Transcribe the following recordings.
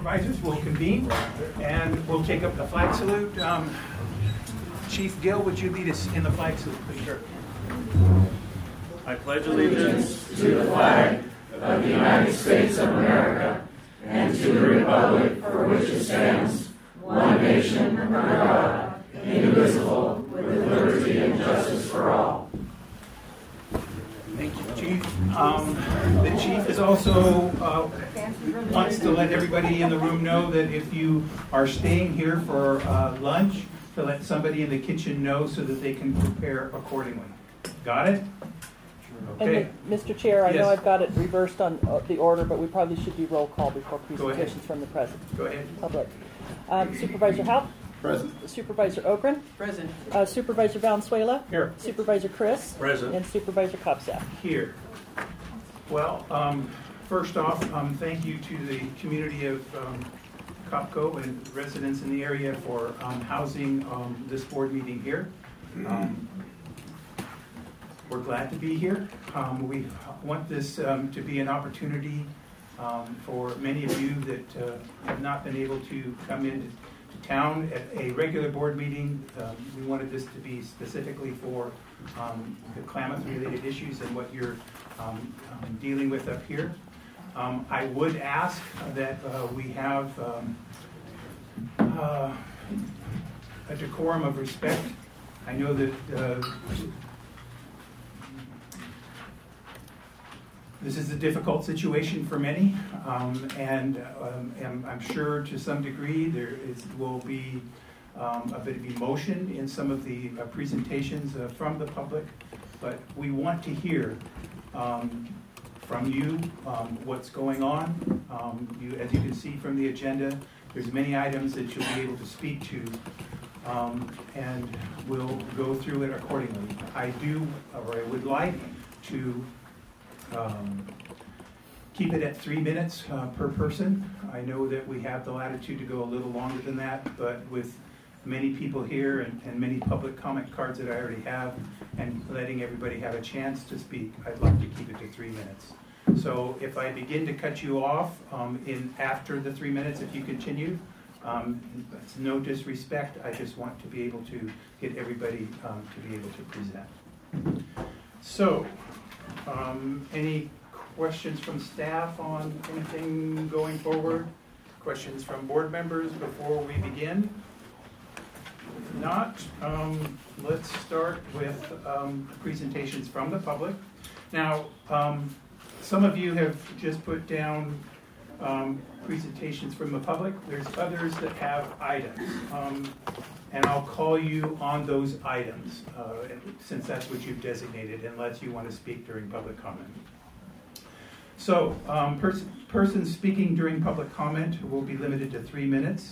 supervisors will convene and we'll take up the flag salute. Chief Gill, would you lead us in the flag salute, please, sir? I pledge allegiance to the flag of the United States of America and to the republic for which it stands, one nation under God, indivisible, with liberty and justice for all. Thank you, Chief. The Chief is also wants to let everybody in the room know that if you are staying here for lunch, to let somebody in the kitchen know so that they can prepare accordingly. Got it? Okay. And Mr. Chair, I Yes. know I've got it reversed on the order, but we probably should do roll call before presentations from the President. Go ahead. Public. Supervisor Haupt? Present. Supervisor Ogren? Present. Supervisor Valenzuela? Here. Supervisor Chris? Present. And Supervisor Kopsak. Here. Well, first off, thank you to the community of Copco and residents in the area for housing this board meeting here. We're glad to be here. We want this to be an opportunity for many of you that have not been able to come into town at a regular board meeting. We wanted this to be specifically for the Klamath-related issues and what you're dealing with up here. I would ask that we have a decorum of respect. I know that this is a difficult situation for many, and I'm sure to some degree will be a bit of emotion in some of the presentations from the public, but we want to hear from you what's going on. As you can see from the agenda, there's many items that you'll be able to speak to, and we'll go through it accordingly. I would like to keep it at 3 minutes per person. I know that we have the latitude to go a little longer than that, but with many people here and many public comment cards that I already have, and letting everybody have a chance to speak, I'd like to keep it to 3 minutes. So if I begin to cut you off after the 3 minutes, if you continue, it's no disrespect. I just want to be able to get everybody to be able to present. So, any questions from staff on anything going forward? Questions from board members before we begin? If not, let's start with presentations from the public. Now, some of you have just put down presentations from the public. There's others that have items, and I'll call you on those items since that's what you've designated, unless you want to speak during public comment. So, persons speaking during public comment will be limited to 3 minutes,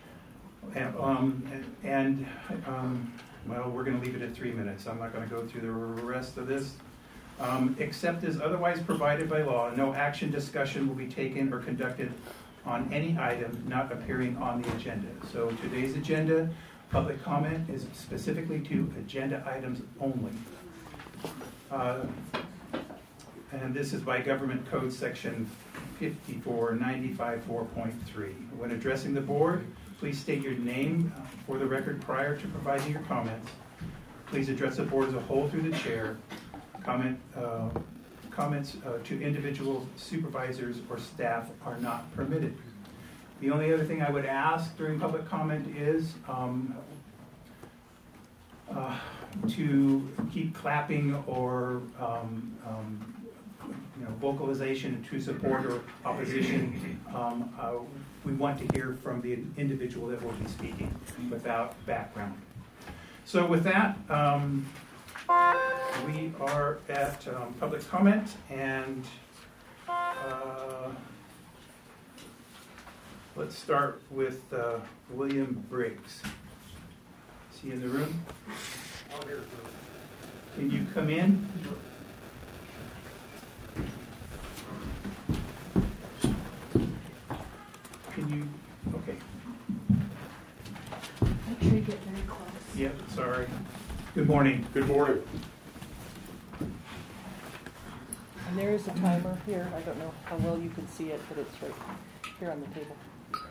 and well, we're going to leave it at 3 minutes. I'm not going to go through the rest of this. Except as otherwise provided by law, no action, discussion will be taken or conducted on any item not appearing on the agenda. So today's agenda, public comment is specifically to agenda items only. And this is by Government Code Section 5495.4.3. When addressing the board, please state your name for the record prior to providing your comments. Please address the board as a whole through the chair. Comments to individual supervisors or staff are not permitted. The only other thing I would ask during public comment is to keep clapping or vocalization to support or opposition. We want to hear from the individual that will be speaking without background. So with that, we are at public comment, and let's start with William Briggs. Is he in the room? Can you come in? Can you? Okay. Make sure you get very close. Yep, sorry. Good morning. Good morning. And there is a timer here. I don't know how well you can see it, but it's right here on the table.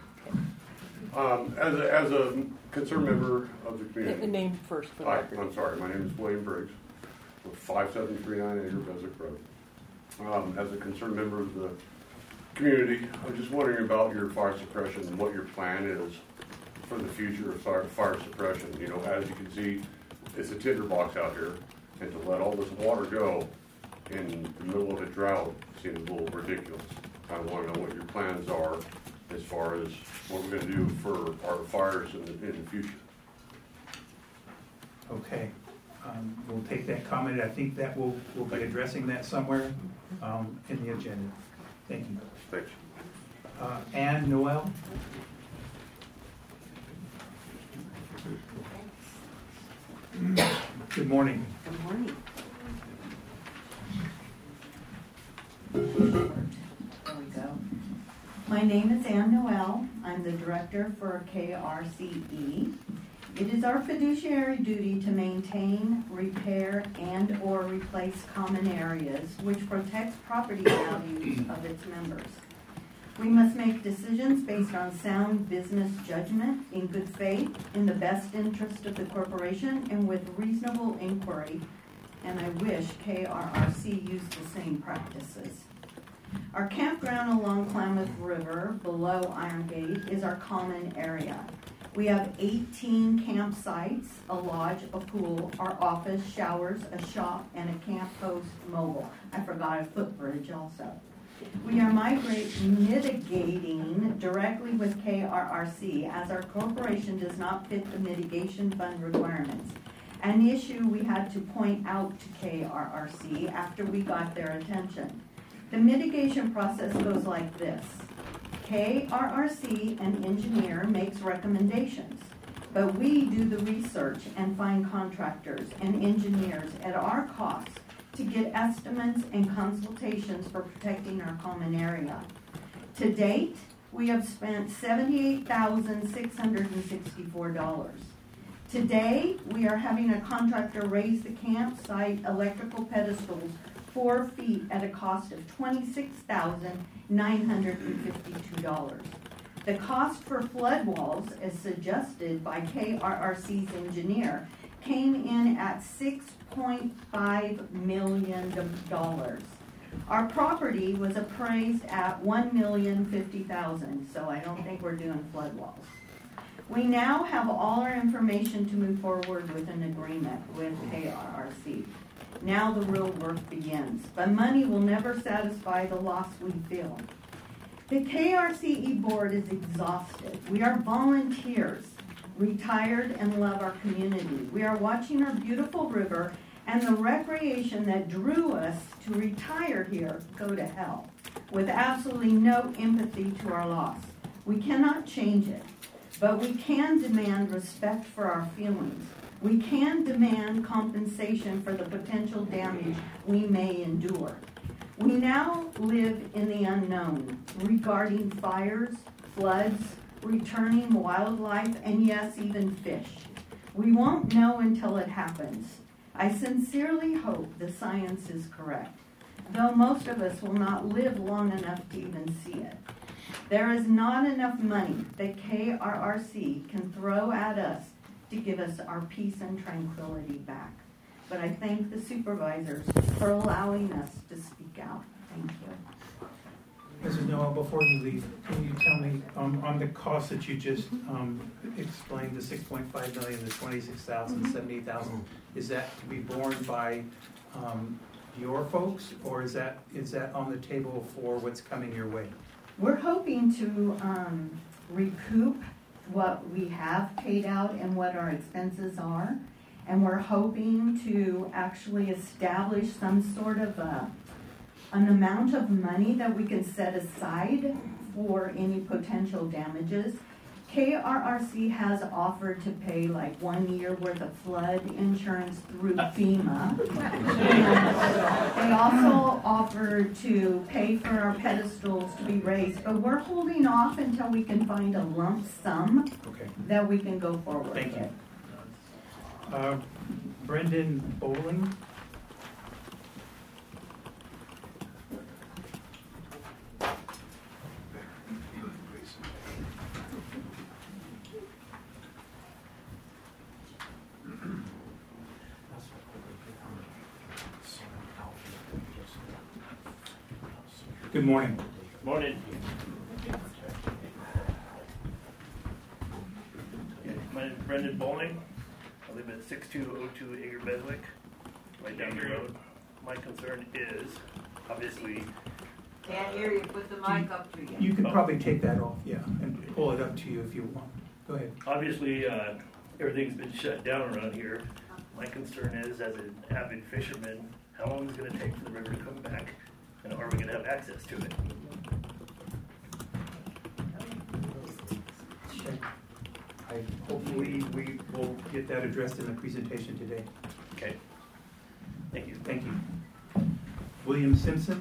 As a concerned member of the community. The name first for the Hi, record. I'm sorry. My name is William Briggs with 5739 Acre Beswick Road. As a concerned member of the community, I'm just wondering about your fire suppression and what your plan is for the future of fire suppression. You know, as you can see, it's a tinderbox out here, and to let all this water go in the middle of a drought seems a little ridiculous. I want to know what your plans are as far as what we're going to do for our fires in the future. Okay, we'll take that comment. I think that we'll be addressing that somewhere in the agenda. Thank you. Thanks. Ann Noel? Good morning. Good morning. There we go. My name is Ann Noel. I'm the director for KRCE. It is our fiduciary duty to maintain, repair, and/or replace common areas, which protects property values of its members. We must make decisions based on sound business judgment, in good faith, in the best interest of the corporation, and with reasonable inquiry, and I wish KRRC used the same practices. Our campground along Klamath River, below Iron Gate, is our common area. We have 18 campsites, a lodge, a pool, our office, showers, a shop, and a camp host mobile. I forgot a footbridge also. We are mitigating directly with KRRC as our corporation does not fit the mitigation fund requirements. An issue we had to point out to KRRC after we got their attention. The mitigation process goes like this. KRRC, an engineer, makes recommendations, but we do the research and find contractors and engineers at our cost to get estimates and consultations for protecting our common area. To date, we have spent $78,664. Today, we are having a contractor raise the campsite electrical pedestals 4 feet at a cost of $26,952. The cost for flood walls, as suggested by KRRC's engineer, came in at $6.5 million. Our property was appraised at $1,050,000, so I don't think we're doing flood walls. We now have all our information to move forward with an agreement with KRRC. Now the real work begins, but money will never satisfy the loss we feel. The KRCE board is exhausted. We are volunteers, retired and love our community. We are watching our beautiful river and the recreation that drew us to retire here go to hell with absolutely no empathy to our loss. We cannot change it, but we can demand respect for our feelings. We can demand compensation for the potential damage we may endure. We now live in the unknown regarding fires, floods, returning wildlife, and yes, even fish. We won't know until it happens. I sincerely hope the science is correct, though most of us will not live long enough to even see it. There is not enough money that KRRC can throw at us to give us our peace and tranquility back. But I thank the supervisors for allowing us to speak out. Thank you. Mrs. Noel, before you leave, can you tell me on the cost that you just explained, the $6.5 million, the $26,000, $78,000, is that to be borne by your folks, or is that on the table for what's coming your way? We're hoping to recoup what we have paid out and what our expenses are, and we're hoping to actually establish some sort of an amount of money that we can set aside for any potential damages. KRRC has offered to pay like 1 year worth of flood insurance through FEMA. And they also offered to pay for our pedestals to be raised, but we're holding off until we can find a lump sum that we can go forward Thank with. you. Brendan Bowling. Good morning. Morning. My name is Brendan Bowling. I live at 6202 Ager Beswick, right down the road. My concern is, obviously, Can't hear you, put the mic up to you. You could probably take that off, yeah, and pull it up to you if you want. Go ahead. obviously, everything's been shut down around here. My concern is, as an avid fisherman, how long is it going to take for the river to come back, and are we going to have access to it? Hopefully we will get that addressed in the presentation today. Okay. Thank you. Thank you. William Simpson.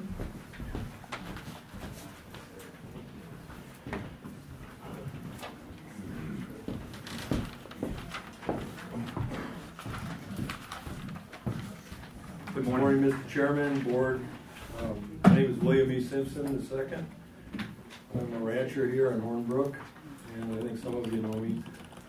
Good Good morning. morning, Mr. Chairman, Board. My name is William E. Simpson II. I'm a rancher here in Hornbrook, and I think some of you know me.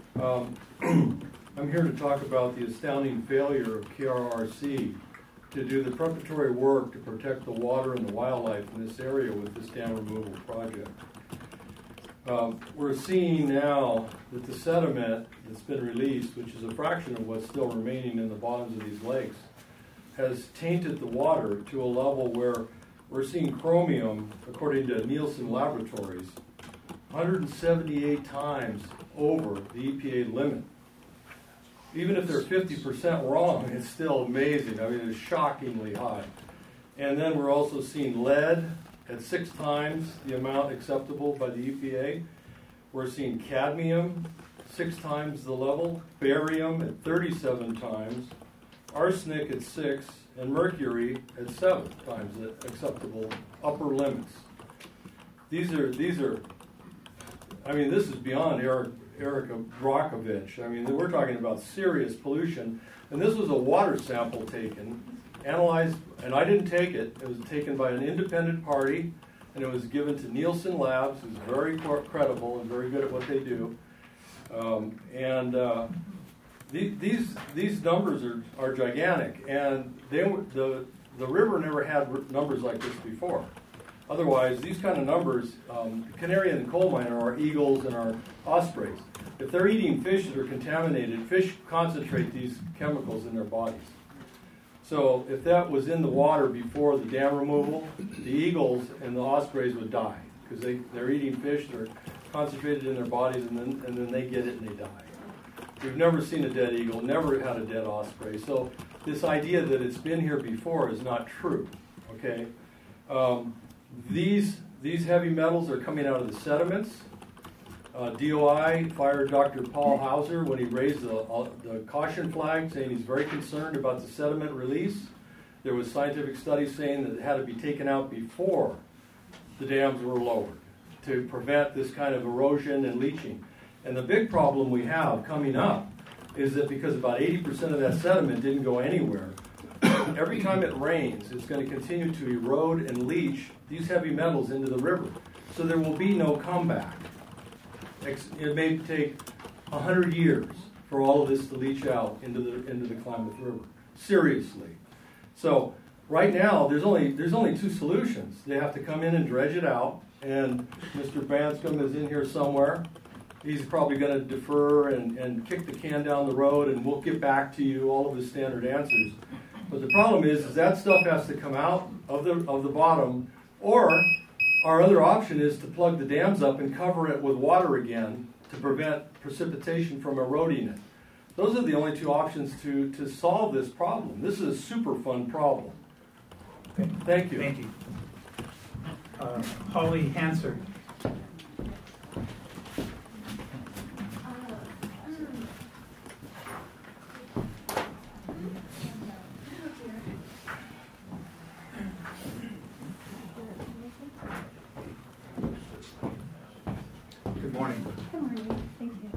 I'm here to talk about the astounding failure of KRRC to do the preparatory work to protect the water and the wildlife in this area with this dam removal project. We're seeing now that the sediment that's been released, which is a fraction of what's still remaining in the bottoms of these lakes, has tainted the water to a level where we're seeing chromium, according to Nielsen Laboratories, 178 times over the EPA limit. Even if they're 50% wrong, it's still amazing. I mean, it's shockingly high. And then we're also seeing lead at 6 times the amount acceptable by the EPA. We're seeing cadmium 6 times the level, barium at 37 times, arsenic at 6, and mercury at 7 times the acceptable upper limits. These are. I mean, this is beyond Erica Brockovich. I mean, we're talking about serious pollution. And this was a water sample taken, analyzed, and I didn't take it. It was taken by an independent party, and it was given to Nielsen Labs, who's very credible and very good at what they do. These numbers are gigantic, and the river never had numbers like this before. Otherwise, these kind of numbers, canary in the coal mine are our eagles and our ospreys. If they're eating fish that are contaminated, fish concentrate these chemicals in their bodies. So if that was in the water before the dam removal, the eagles and the ospreys would die because they're eating fish that are concentrated in their bodies, and then they get it and they die. We've never seen a dead eagle, never had a dead osprey. So this idea that it's been here before is not true. Okay. These heavy metals are coming out of the sediments. DOI fired Dr. Paul Hauser when he raised the caution flag, saying he's very concerned about the sediment release. There was scientific studies saying that it had to be taken out before the dams were lowered to prevent this kind of erosion and leaching. And the big problem we have coming up is that because about 80% of that sediment didn't go anywhere, every time it rains, it's going to continue to erode and leach these heavy metals into the river. So there will be no comeback. It may take 100 years for all of this to leach out into the Klamath River. Seriously. So right now, there's only 2 solutions. They have to come in and dredge it out, and Mr. Branscombe is in here somewhere. He's probably going to defer and kick the can down the road, and we'll get back to you, all of his standard answers. But the problem is that stuff has to come out of the bottom, or our other option is to plug the dams up and cover it with water again to prevent precipitation from eroding it. Those are the only 2 options to solve this problem. This is a super fun problem. Okay. Thank you. Thank you. Holly Hansard. Good morning. Good morning. Thank you.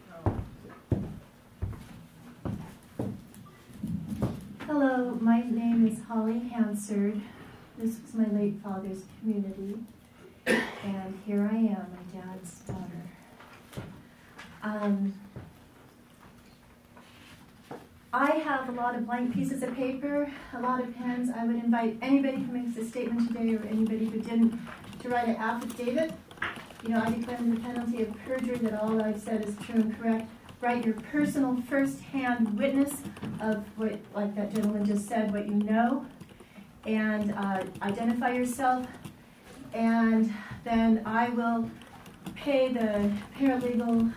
Hello, my name is Holly Hansard. This was my late father's community, and here I am, my dad's daughter. I have a lot of blank pieces of paper, a lot of pens. I would invite anybody who makes a statement today or anybody who didn't to write an affidavit. You know, I declare under the penalty of perjury that all I've said is true and correct. Write your personal first-hand witness of what, like that gentleman just said, what you know, and identify yourself, and then I will pay the paralegal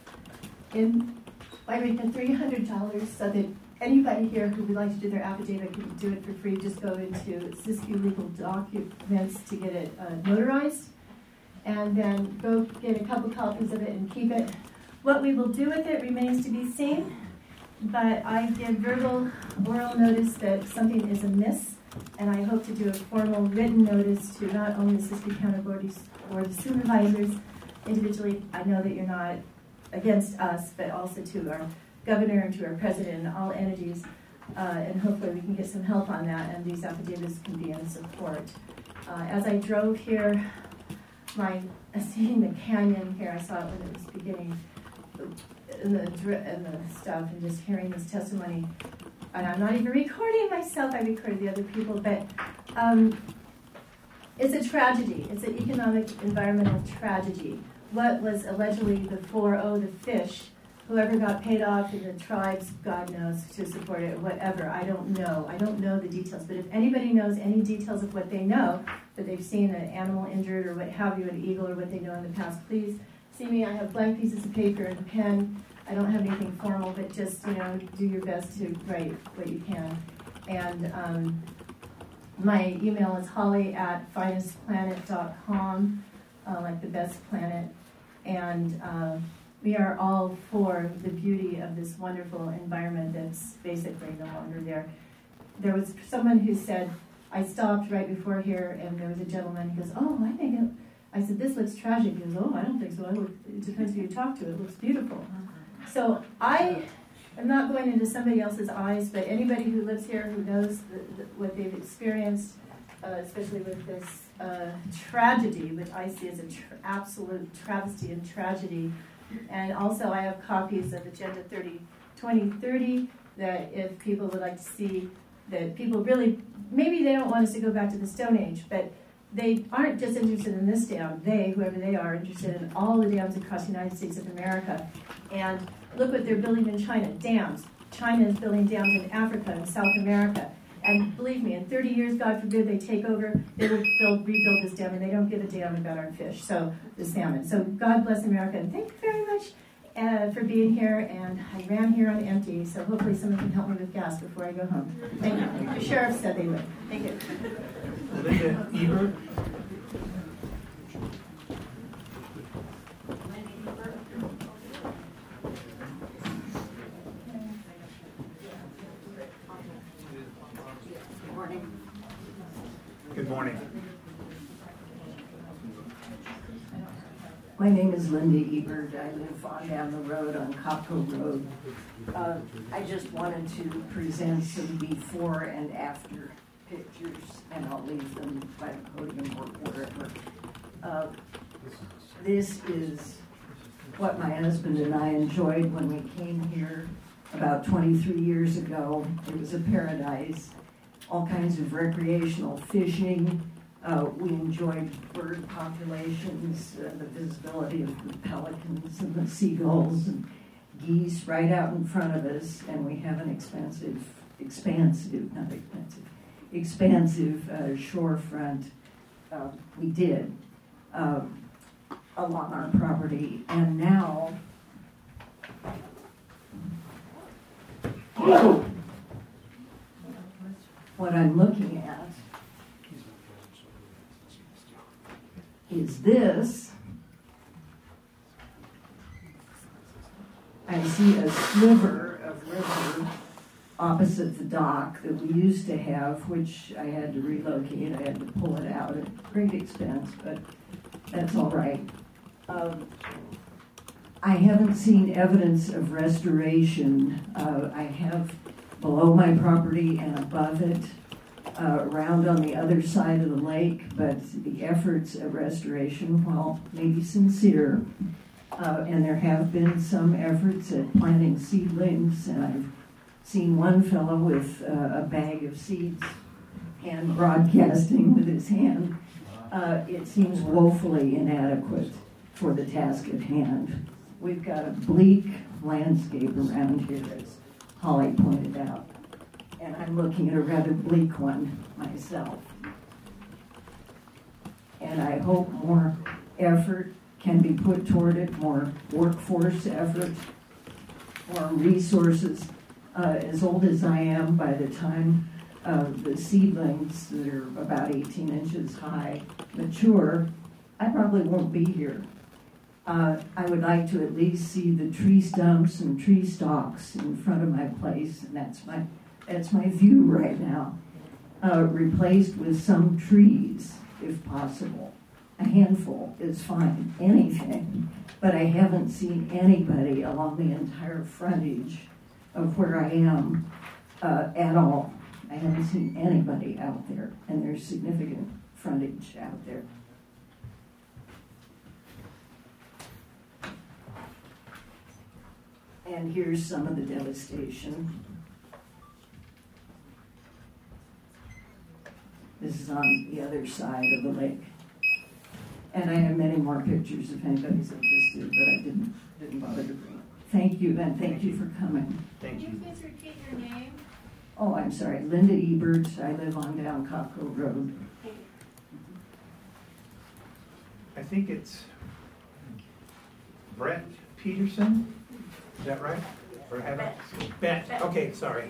by making $300 so that anybody here who would like to do their affidavit can do it for free. Just go into Siskiyou Legal Documents to get it notarized, and then go get a couple copies of it and keep it. What we will do with it remains to be seen, but I give verbal oral notice that something is amiss, and I hope to do a formal written notice to not only the Siskiyou County Board of Supervisors individually. I know that you're not against us, but also to our governor and to our president and all entities, and hopefully we can get some help on that, and these affidavits can be in support. As I drove here, seeing the canyon here, I saw it when it was beginning, and the stuff, and just hearing this testimony, and I'm not even recording myself, I recorded the other people, but it's a tragedy. It's an economic, environmental tragedy. What was allegedly the fish, whoever got paid off in the tribes, God knows, to support it, or whatever, I don't know. I don't know the details, but if anybody knows any details of what they know, that they've seen an animal injured or what have you, an eagle, or what they know in the past, please see me. I have blank pieces of paper and a pen. I don't have anything formal, but just, do your best to write what you can. And my email is holly@finestplanet.com, like the best planet. And we are all for the beauty of this wonderful environment that's basically no longer there. There was someone who said, I stopped right before here, and there was a gentleman who goes, I said, this looks tragic. He goes, I don't think so. It depends who you talk to. It looks beautiful. So I am not going into somebody else's eyes, but anybody who lives here who knows what they've experienced, especially with this tragedy, which I see as an absolute travesty and tragedy. And also I have copies of Agenda 2030 that if people would like to see, that people really, maybe they don't want us to go back to the Stone Age, but they aren't just interested in this dam. They, whoever they are, interested in all the dams across the United States of America. And look what they're building in China, dams. China is building dams in Africa and South America. And believe me, in 30 years, God forbid, they take over, they will rebuild this dam, and they don't give a damn about our fish, so the salmon. So God bless America, and thank you very much for being here. And I ran here on empty, so hopefully someone can help me with gas before I go home. Thank you. The sheriff said they would. Thank you. Linda Eber. Good morning. My name is Linda Ebert. I live on down the road on Copco Road. I just wanted to present some before and after pictures, and I'll leave them by the podium or wherever. This is what my husband and I enjoyed when we came here about 23 years ago. It was a paradise. All kinds of recreational fishing. We enjoyed bird populations, the visibility of the pelicans and the seagulls and geese right out in front of us, and we have an expansive shorefront. We did along our property, and now what I'm looking at is this. I see a sliver of river opposite the dock that we used to have, which I had to relocate. I had to pull it out at great expense, but that's all right. I haven't seen evidence of restoration. I have below my property and above it, around on the other side of the lake, but the efforts of restoration, while maybe sincere, and there have been some efforts at planting seedlings, and I've seen one fellow with a bag of seeds and broadcasting with his hand. It seems woefully inadequate for the task at hand. We've got a bleak landscape around here, as Holly pointed out, and I'm looking at a rather bleak one myself. And I hope more effort can be put toward it, more workforce effort, more resources. As old as I am, by the time the seedlings that are about 18 inches high mature, I probably won't be here. I would like to at least see the tree stumps and tree stalks in front of my place, and that's my view right now, replaced with some trees, if possible. A handful is fine, anything, but I haven't seen anybody along the entire frontage of where I am at all. I haven't seen anybody out there, and there's significant frontage out there. And here's some of the devastation. This is on the other side of the lake. And I have many more pictures if anybody's interested, but I didn't bother to bring it. Thank you, and thank you for coming. Thank you. Can you please repeat your name? Oh, I'm sorry, Linda Ebert. I live on down Cockrell Road. I think it's Brett Peterson. Is that right? Or have I? Bet. Okay, sorry.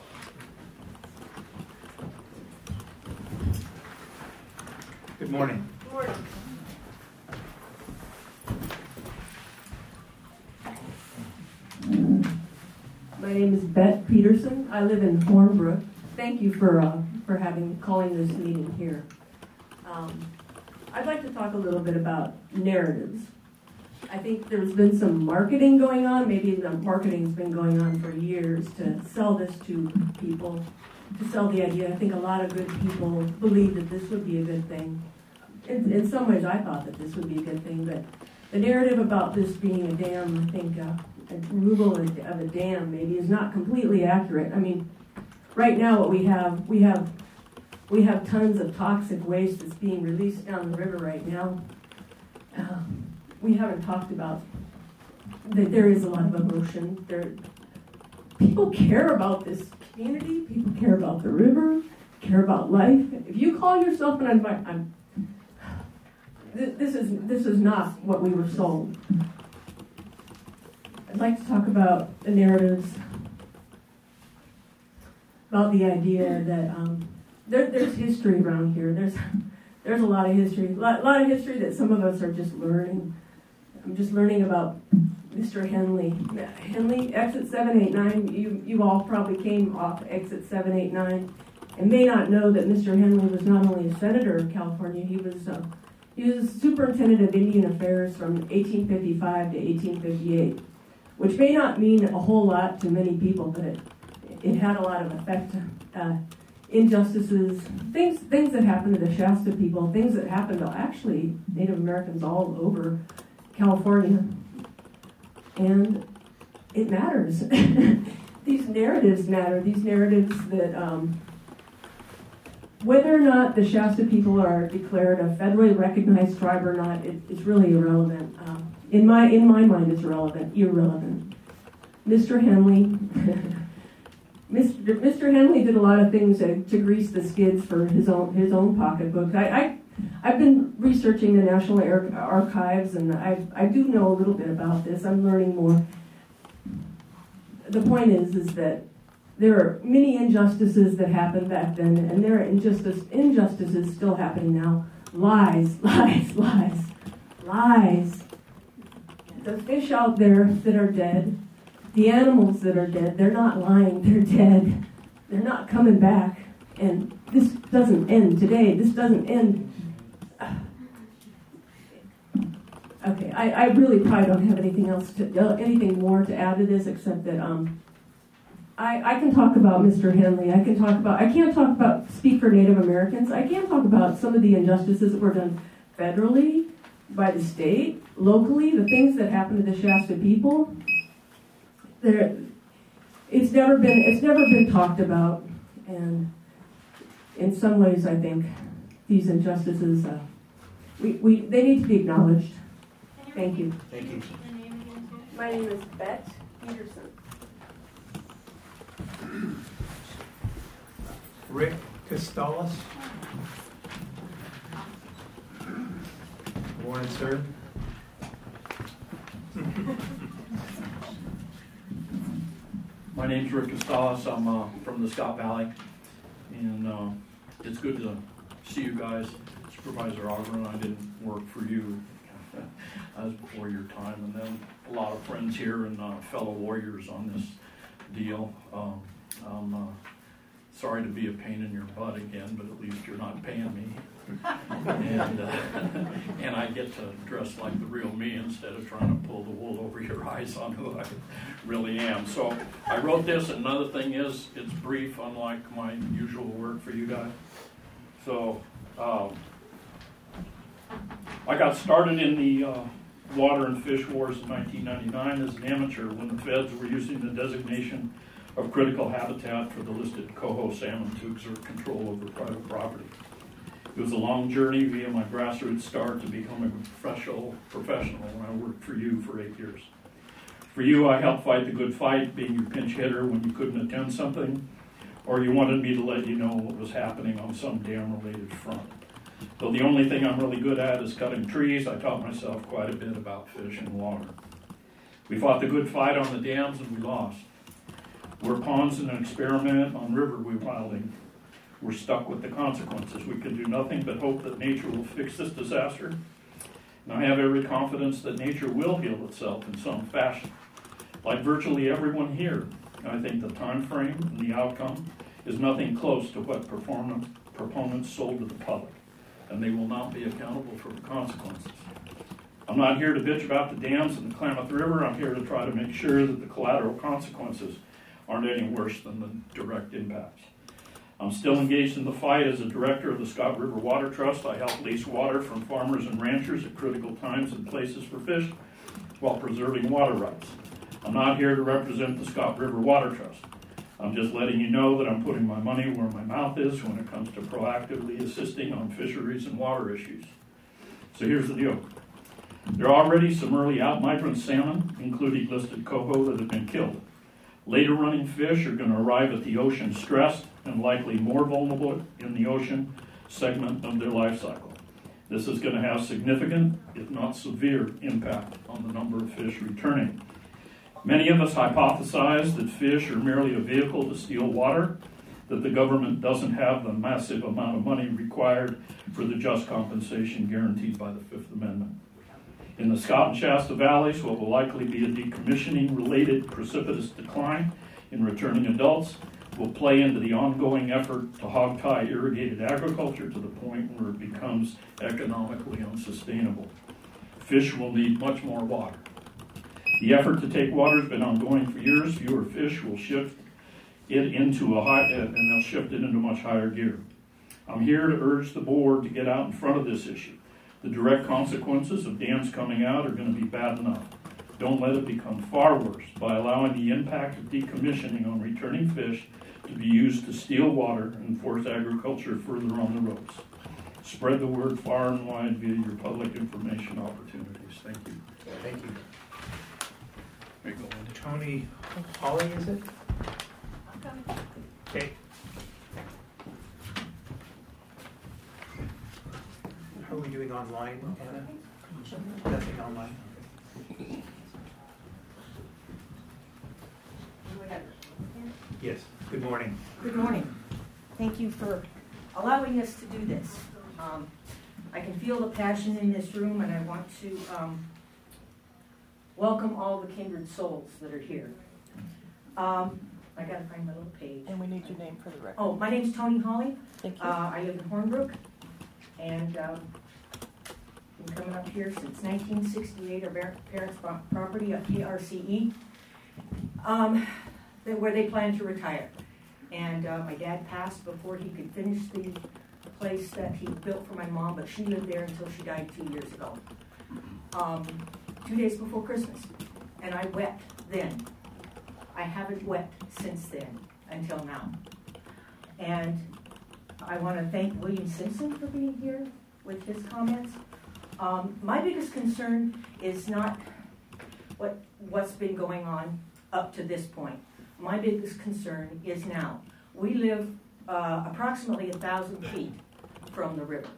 Good morning. Good morning. My name is Bette Peterson. I live in Hornbrook. Thank you for calling this meeting here. I'd like to talk a little bit about narratives. I think there's been some marketing going on. Maybe the marketing's been going on for years to sell this to people, to sell the idea. I think a lot of good people believe that this would be a good thing. In some ways, I thought that this would be a good thing, but the narrative about this being a dam, I think, a removal of a dam maybe is not completely accurate. I mean, right now what we have tons of toxic waste that's being released down the river right now. We haven't talked about that there is a lot of emotion. People care about this community. People care about the river. Care about life. If you call yourself an environment, this is not what we were sold. I'd like to talk about the narratives, about the idea that there's history around here. There's a lot of history, a lot of history that some of us are just learning. I'm just learning about Mr. Henley. Henley, exit 789. You all probably came off exit 789 and may not know that Mr. Henley was not only a senator of California. He was superintendent of Indian Affairs from 1855 to 1858, which may not mean a whole lot to many people, but it had a lot of effect. Injustices, things that happened to the Shasta people, things that happened to actually Native Americans all over California. And it matters. These narratives matter. These narratives that whether or not the Shasta people are declared a federally recognized tribe or not, it's really irrelevant. In my mind, it's irrelevant. Mr. Henley, Mr. Henley did a lot of things to grease the skids for his own pocketbook. I've been researching the National Archives, and I do know a little bit about this. I'm learning more. The point is that there are many injustices that happened back then, and there are injustices still happening now. Lies. The fish out there that are dead, the animals that are dead, they're not lying, they're dead. They're not coming back. And this doesn't end today. This doesn't end. Okay, I really probably don't have anything more to add to this except that I can talk about Mr. Henley. I can't speak for Native Americans. I can't talk about some of the injustices that were done federally, by the state, locally, the things that happened to the Shasta people. it's never been talked about, and in some ways, I think these injustices they need to be acknowledged. Thank you. Thank you. My name is Bette Peterson. Rick Costalis. Good morning, sir. My name's Rick Costalis. I'm from the Scott Valley, and it's good to see you guys. Supervisor Ogren, I didn't work for you. I was before your time, and then a lot of friends here and fellow warriors on this deal. I'm sorry to be a pain in your butt again, but at least you're not paying me. And I get to dress like the real me instead of trying to pull the wool over your eyes on who I really am. So I wrote this, and another thing is it's brief, unlike my usual work for you guys. So I got started in the water and fish wars in 1999 as an amateur when the feds were using the designation of critical habitat for the listed coho salmon to exert control over private property. It was a long journey via my grassroots start to become a professional when I worked for you for 8 years. For you, I helped fight the good fight, being your pinch hitter when you couldn't attend something, or you wanted me to let you know what was happening on some dam-related front. Though the only thing I'm really good at is cutting trees, I taught myself quite a bit about fish and water. We fought the good fight on the dams and we lost. We're pawns in an experiment on river rewilding. We're stuck with the consequences. We can do nothing but hope that nature will fix this disaster. And I have every confidence that nature will heal itself in some fashion. Like virtually everyone here, I think the time frame and the outcome is nothing close to what proponents sold to the public, and they will not be accountable for the consequences. I'm not here to bitch about the dams and the Klamath River. I'm here to try to make sure that the collateral consequences aren't any worse than the direct impacts. I'm still engaged in the fight as a director of the Scott River Water Trust. I help lease water from farmers and ranchers at critical times and places for fish while preserving water rights. I'm not here to represent the Scott River Water Trust. I'm just letting you know that I'm putting my money where my mouth is when it comes to proactively assisting on fisheries and water issues. So here's the deal. There are already some early out-migrant salmon, including listed coho, that have been killed. Later running fish are going to arrive at the ocean stressed and likely more vulnerable in the ocean segment of their life cycle. This is going to have significant, if not severe, impact on the number of fish returning. Many of us hypothesize that fish are merely a vehicle to steal water, that the government doesn't have the massive amount of money required for the just compensation guaranteed by the Fifth Amendment. In the Scott and Shasta valleys, what will likely be a decommissioning-related precipitous decline in returning adults will play into the ongoing effort to hog-tie irrigated agriculture to the point where it becomes economically unsustainable. Fish will need much more water. The effort to take water has been ongoing for years. Fewer fish will shift it into and they'll shift it into much higher gear. I'm here to urge the board to get out in front of this issue. The direct consequences of dams coming out are going to be bad enough. Don't let it become far worse by allowing the impact of decommissioning on returning fish to be used to steal water and force agriculture further on the roads. Spread the word far and wide via your public information opportunities. Thank you. Thank you. Tony Hawley, is it? Okay. How are we doing online, Anna? Nothing online. Yes, good morning. Good morning. Thank you for allowing us to do this. I can feel the passion in this room, and I want to welcome all the kindred souls that are here. I got to find my little page. And we need your name for the record. Oh, my name's Tony Hawley. Thank you. I live in Hornbrook, and been coming up here since 1968. Our parents' property at KRCE, where they plan to retire. And my dad passed before he could finish the place that he built for my mom, but she lived there until she died 2 years ago. 2 days before Christmas. And I wept then. I haven't wept since then until now. And I want to thank William Simpson for being here with his comments. My biggest concern is not what's been going on up to this point. My biggest concern is now. We live approximately 1,000 feet from the river,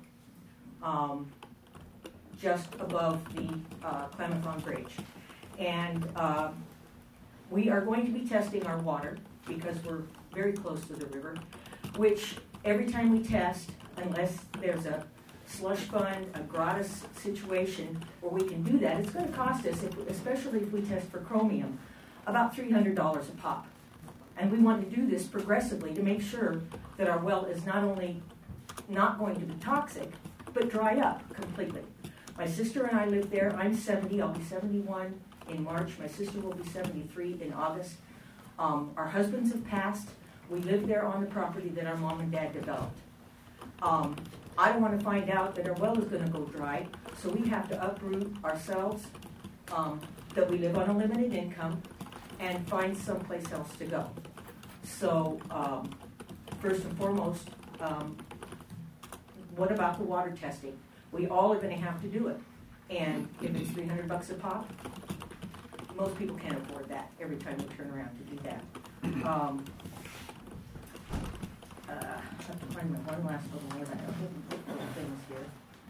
just above the Clemathon Bridge. And we are going to be testing our water because we're very close to the river, which every time we test, unless there's a slush fund, a gratis situation where we can do that, it's going to cost us, especially if we test for chromium, about $300 a pop. And we want to do this progressively to make sure that our well is not only not going to be toxic, but dry up completely. My sister and I live there. I'm 70. I'll be 71 in March. My sister will be 73 in August. Our husbands have passed. We live there on the property that our mom and dad developed. I don't want to find out that our well is going to go dry, so we have to uproot ourselves, that we live on a limited income, and find someplace else to go. So, first and foremost, what about the water testing? We all are going to have to do it. And if it's $300 a pop, most people can't afford that every time we turn around to do that. I have to find my one last little one. I have little things here.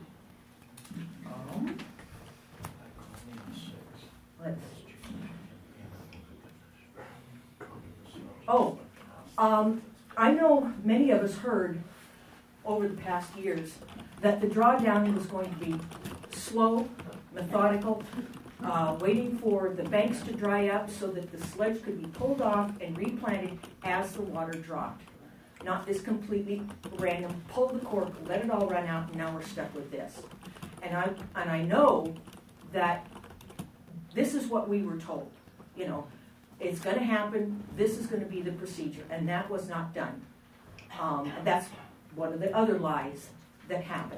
I know many of us heard over the past years that the drawdown was going to be slow, methodical, waiting for the banks to dry up so that the sludge could be pulled off and replanted as the water dropped. Not this completely random, pull the cork, let it all run out, and now we're stuck with this. And I know that this is what we were told. You know, it's going to happen, this is going to be the procedure, and that was not done. That's one of the other lies that happened.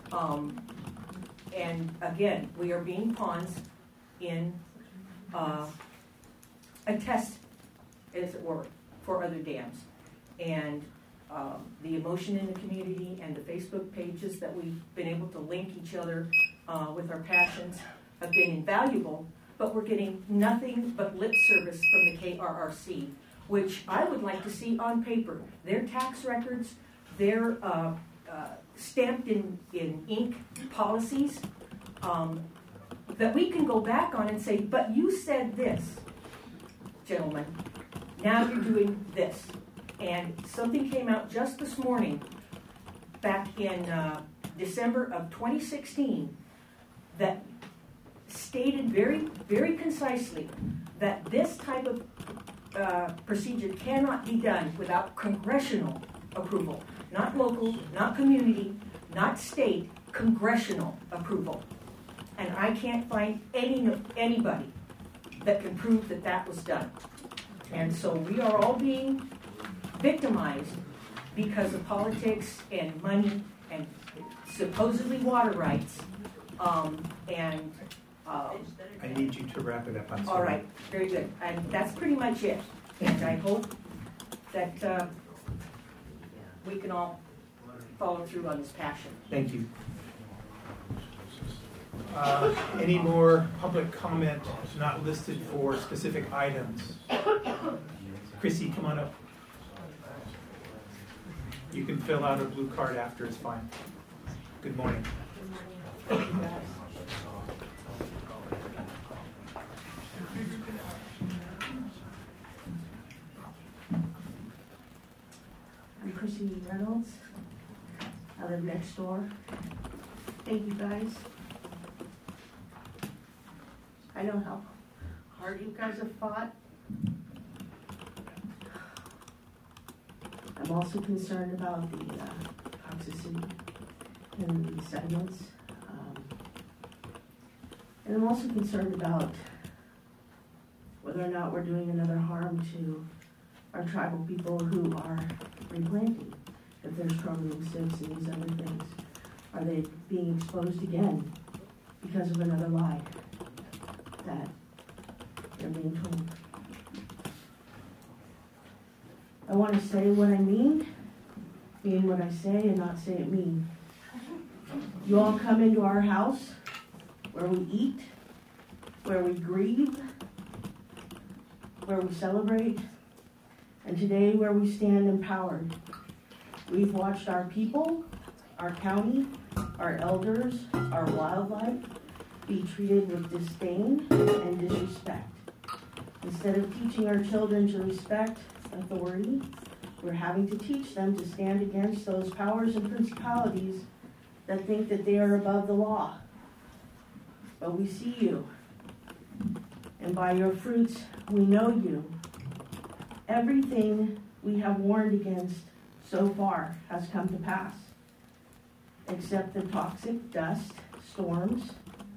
And again, we are being pawns in a test, as it were, for other dams. And the emotion in the community and the Facebook pages that we've been able to link each other with our passions have been invaluable, but we're getting nothing but lip service from the KRRC, which I would like to see on paper. Their tax records, their stamped in ink policies that we can go back on and say, but you said this, gentlemen, now you're doing this. And something came out just this morning, back in December of 2016, that stated very, very concisely that this type of procedure cannot be done without congressional approval. Not local, not community, not state, congressional approval. And I can't find anybody that can prove that that was done. And so we are all being victimized because of politics and money and supposedly water rights. I need you to wrap it up. I'm sorry. All right, very good. And that's pretty much it. And I hope that we can all follow through on this passion. Thank you. Any more public comment not listed for specific items? Chrissy, come on up. You can fill out a blue card after, it's fine. Good morning. I'm Chrissy Reynolds. I live next door. Thank you guys. I know how hard you guys have fought. I'm also concerned about the toxicity and the sediments. And I'm also concerned about whether or not we're doing another harm to our tribal people who are replanting. If there's chromium-6 and these other things, are they being exposed again because of another lie that they're being told? I want to say what I mean what I say, and not say it mean. You all come into our house where we eat, where we grieve, where we celebrate, and today where we stand empowered. We've watched our people, our county, our elders, our wildlife be treated with disdain and disrespect. Instead of teaching our children to respect authority, we're having to teach them to stand against those powers and principalities that think that they are above the law. But we see you, and by your fruits we know you. Everything we have warned against so far has come to pass, except the toxic dust storms,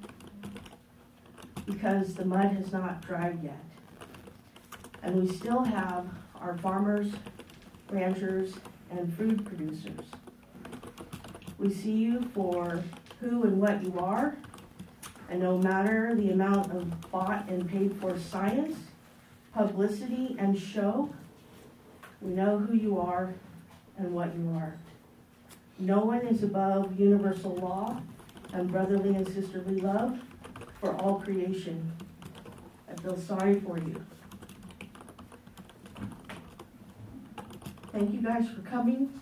because the mud has not dried yet. And we still have our farmers, ranchers, and food producers. We see you for who and what you are, and no matter the amount of bought and paid for science, publicity, and show, we know who you are and what you are. No one is above universal law and brotherly and sisterly love for all creation. I feel sorry for you. Thank you guys for coming.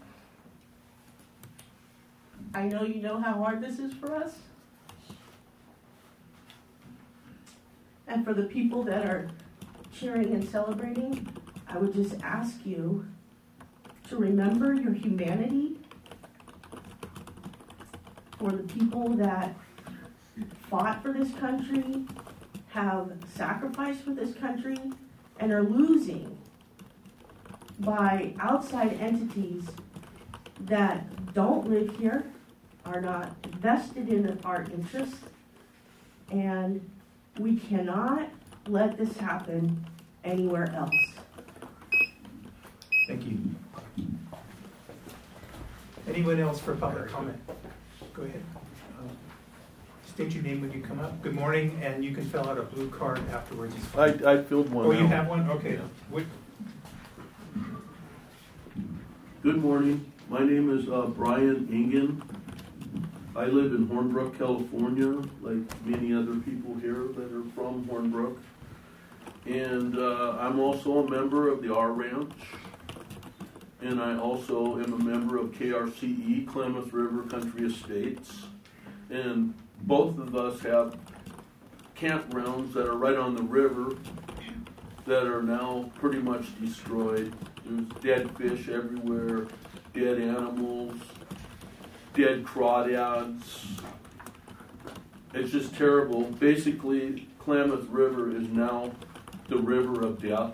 I know you know how hard this is for us. And for the people that are cheering and celebrating, I would just ask you to remember your humanity. For the people that fought for this country, have sacrificed for this country, and are losing by outside entities that don't live here, are not vested in our interests, and we cannot let this happen anywhere else. Thank you. Anyone else for public comment? Go ahead. State your name when you come up. Good morning, and you can fill out a blue card afterwards. I filled one out. Oh, you have one? Okay. Yeah. Good morning. My name is Brian Ingen. I live in Hornbrook, California, like many other people here that are from Hornbrook. And I'm also a member of the R Ranch. And I also am a member of KRCE, Klamath River Country Estates. And both of us have campgrounds that are right on the river that are now pretty much destroyed. There's dead fish everywhere, dead animals, dead crawdads. It's just terrible. Basically, Klamath River is now the river of death.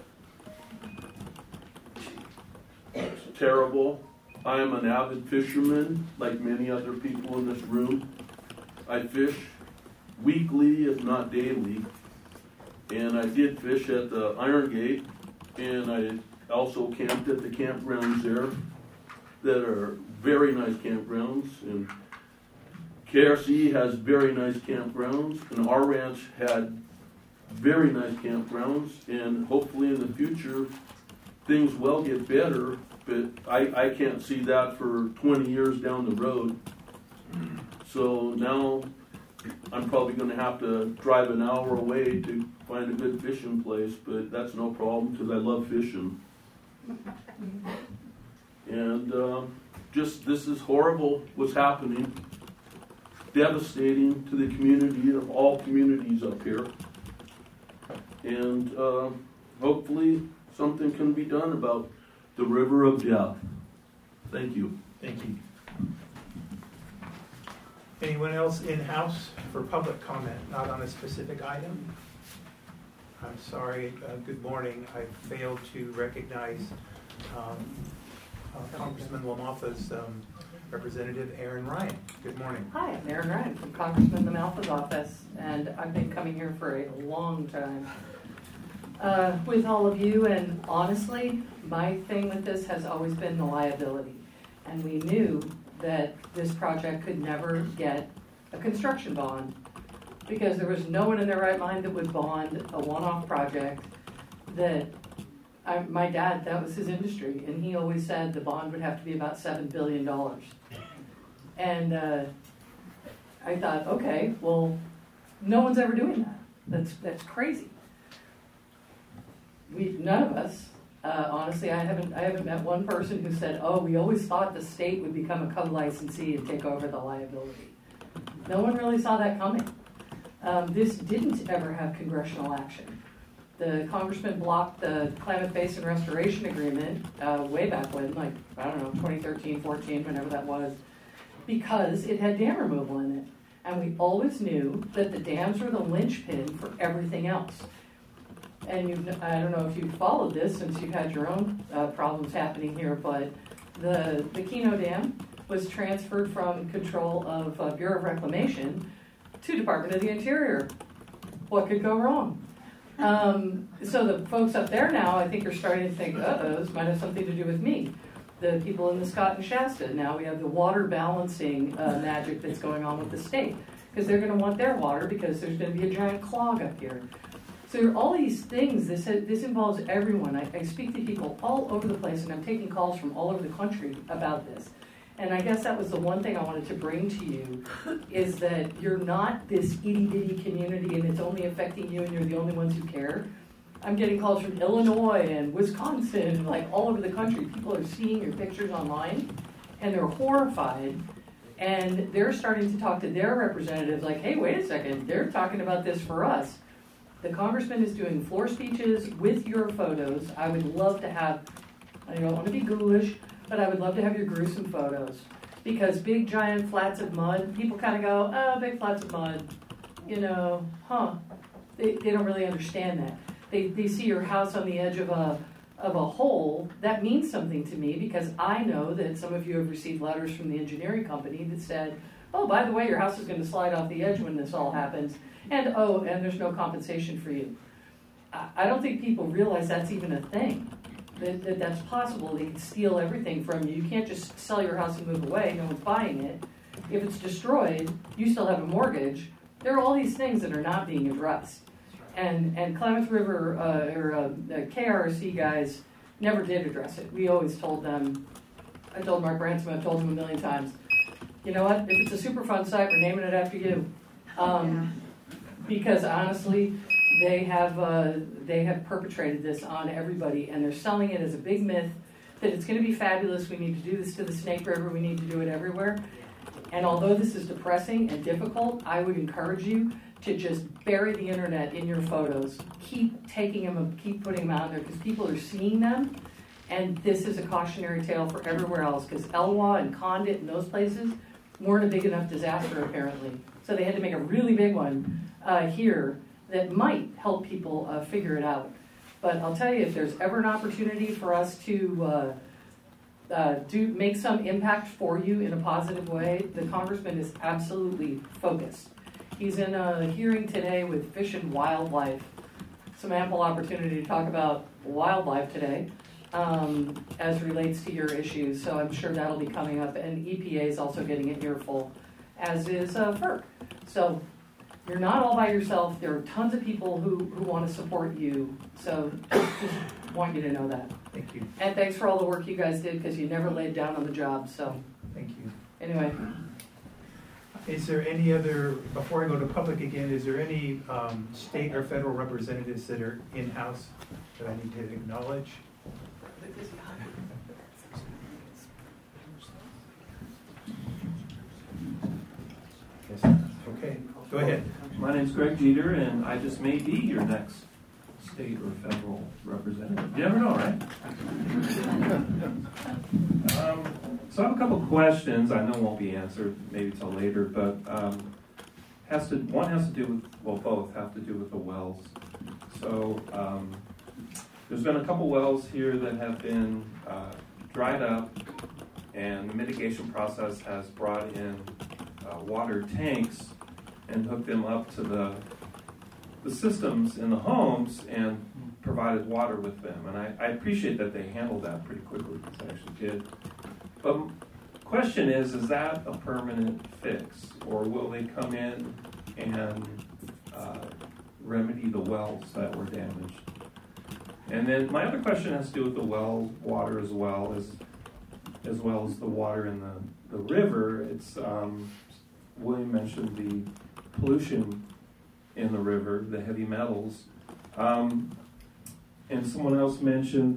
It's terrible. I am an avid fisherman, like many other people in this room. I fish weekly, if not daily. And I did fish at the Iron Gate, and I also camped at the campgrounds there that are very nice campgrounds. And KRC has very nice campgrounds, and our ranch had very nice campgrounds, and hopefully in the future things will get better, but I can't see that for 20 years down the road. So now I'm probably going to have to drive an hour away to find a good fishing place, but that's no problem because I love fishing. And just this is horrible what's happening. Devastating to the community of all communities up here. And hopefully something can be done about the river of death. Thank you. Thank you. Anyone else in-house for public comment, not on a specific item? I'm sorry, good morning. I failed to recognize Congressman LaMalfa's representative, Aaron Ryan. Good morning. Hi, I'm Aaron Ryan from Congressman LaMalfa's office, and I've been coming here for a long time with all of you, and honestly, my thing with this has always been the liability. And we knew that this project could never get a construction bond because there was no one in their right mind that would bond a one-off project that my dad, that was his industry, and he always said the bond would have to be about $7 billion. And I thought, okay, well, no one's ever doing that. That's crazy. None of us, honestly, I haven't met one person who said, oh, we always thought the state would become a co-licensee and take over the liability. No one really saw that coming. This didn't ever have congressional action. The congressman blocked the Klamath Basin Restoration Agreement way back when, like, I don't know, 2013, 14, whenever that was, because it had dam removal in it. And we always knew that the dams were the linchpin for everything else. And I don't know if you've followed this since you've had your own problems happening here, but the Keno Dam was transferred from control of Bureau of Reclamation to Department of the Interior. What could go wrong? So the folks up there now, I think, are starting to think, this might have something to do with me. The people in the Scott and Shasta, now we have the water balancing magic that's going on with the state, because they're going to want their water because there's going to be a giant clog up here. So all these things, this involves everyone. I speak to people all over the place, and I'm taking calls from all over the country about this. And I guess that was the one thing I wanted to bring to you, is that you're not this itty-bitty community and it's only affecting you and you're the only ones who care. I'm getting calls from Illinois and Wisconsin, like all over the country. People are seeing your pictures online and they're horrified. And they're starting to talk to their representatives like, hey, wait a second, they're talking about this for us. The congressman is doing floor speeches with your photos. I would love to have, I don't want to be ghoulish, but I would love to have your gruesome photos. Because big, giant flats of mud, people kind of go, oh, big flats of mud. You know, They don't really understand that. They see your house on the edge of a hole. That means something to me, because I know that some of you have received letters from the engineering company that said, oh, by the way, your house is going to slide off the edge when this all happens. And and there's no compensation for you. I don't think people realize that's even a thing. That's possible. They can steal everything from you. You can't just sell your house and move away. No one's buying it. If it's destroyed, you still have a mortgage. There are all these things that are not being addressed. And Klamath River, the KRC guys never did address it. We always told them, I told Mark Branson, I've told him a million times, you know what, if it's a Superfund site, we're naming it after you. Because honestly, they have perpetrated this on everybody, and they're selling it as a big myth that it's going to be fabulous. We need to do this to the Snake River. We need to do it everywhere. And although this is depressing and difficult, I would encourage you to just bury the internet in your photos. Keep taking them, keep putting them out there, because people are seeing them. And this is a cautionary tale for everywhere else, because Elwha and Condit and those places weren't a big enough disaster, apparently. So they had to make a really big one here that might help people figure it out. But I'll tell you, if there's ever an opportunity for us to make some impact for you in a positive way, the congressman is absolutely focused. He's in a hearing today with Fish and Wildlife. Some ample opportunity to talk about wildlife today as relates to your issues. So I'm sure that'll be coming up. And EPA is also getting an earful, as is FERC. So you're not all by yourself. There are tons of people who want to support you. So just want you to know that. Thank you. And thanks for all the work you guys did, because you never laid down on the job. So thank you. Anyway. Is there any other, before I go to public again, is there any state or federal representatives that are in-house that I need to acknowledge? Yes. Okay, go ahead. My name's Greg Jeter, and I just may be your next state or federal representative. You never know, right? So I have a couple questions. I know won't be answered, maybe till later, but one has to do with, well, both have to do with the wells. So there's been a couple wells here that have been dried up, and the mitigation process has brought in water tanks and hooked them up to the systems in the homes and provided water with them. And I appreciate that they handled that pretty quickly, because they actually did. But the question is that a permanent fix, or will they come in and remedy the wells that were damaged? And then my other question has to do with the well water as well as the water in the river. It's William mentioned the pollution in the river, the heavy metals, and someone else mentioned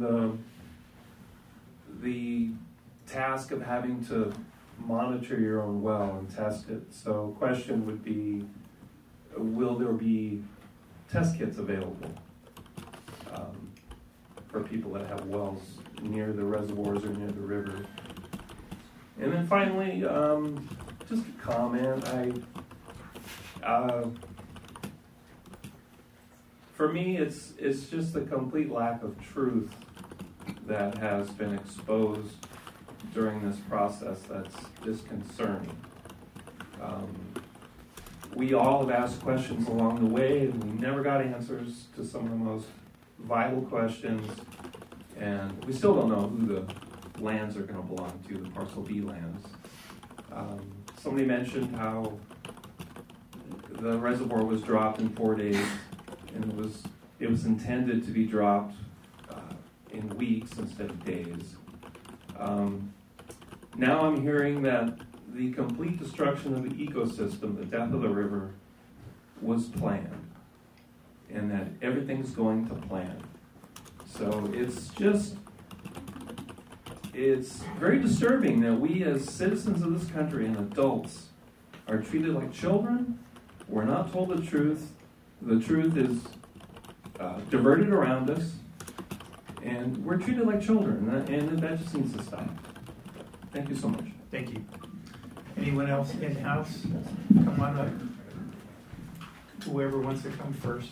the task of having to monitor your own well and test it. So question would be, will there be test kits available for people that have wells near the reservoirs or near the river? And then finally, just a comment. For me, it's just the complete lack of truth that has been exposed during this process that's disconcerting. We all have asked questions along the way, and we never got answers to some of the most vital questions, and we still don't know who the lands are going to belong to, the Parcel B lands. Somebody mentioned how the reservoir was dropped in 4 days, and it was intended to be dropped in weeks instead of days. Now I'm hearing that the complete destruction of the ecosystem, the death of the river, was planned, and that everything's going to plan. So it's very disturbing that we as citizens of this country and adults are treated like children. We're not told the truth. The truth is diverted around us, and we're treated like children, and that just needs to stop. Thank you so much. Thank you. Anyone else in the house? Come on up. Whoever wants to come first.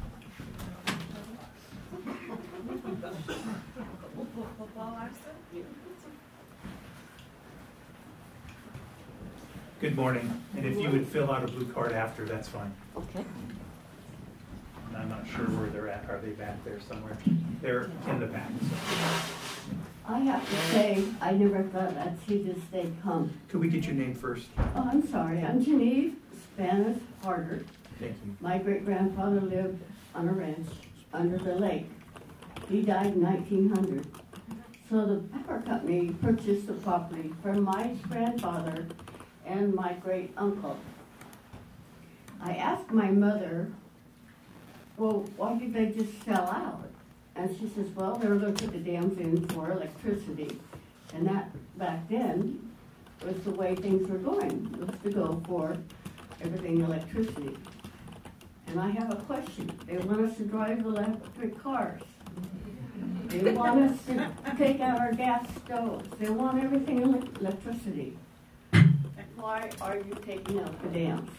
Good morning. And if you would fill out a blue card after, that's fine. Okay. And I'm not sure where they're at. Are they back there somewhere? They're in the back. So. I have to say, I never thought I'd see this day come. Could we get your name first? Oh, I'm sorry. I'm Genevieve Spanish Harder. Thank you. My great-grandfather lived on a ranch under the lake. He died in 1900. So the power company purchased the property from my grandfather and my great-uncle. I asked my mother, well, why did they just sell out? And she says, well, they were going to put the dams in for electricity. And that, back then, was the way things were going, was to go for everything electricity. And I have a question. They want us to drive electric cars. They want us to take out our gas stoves. They want everything electricity. Why are you taking out the dams?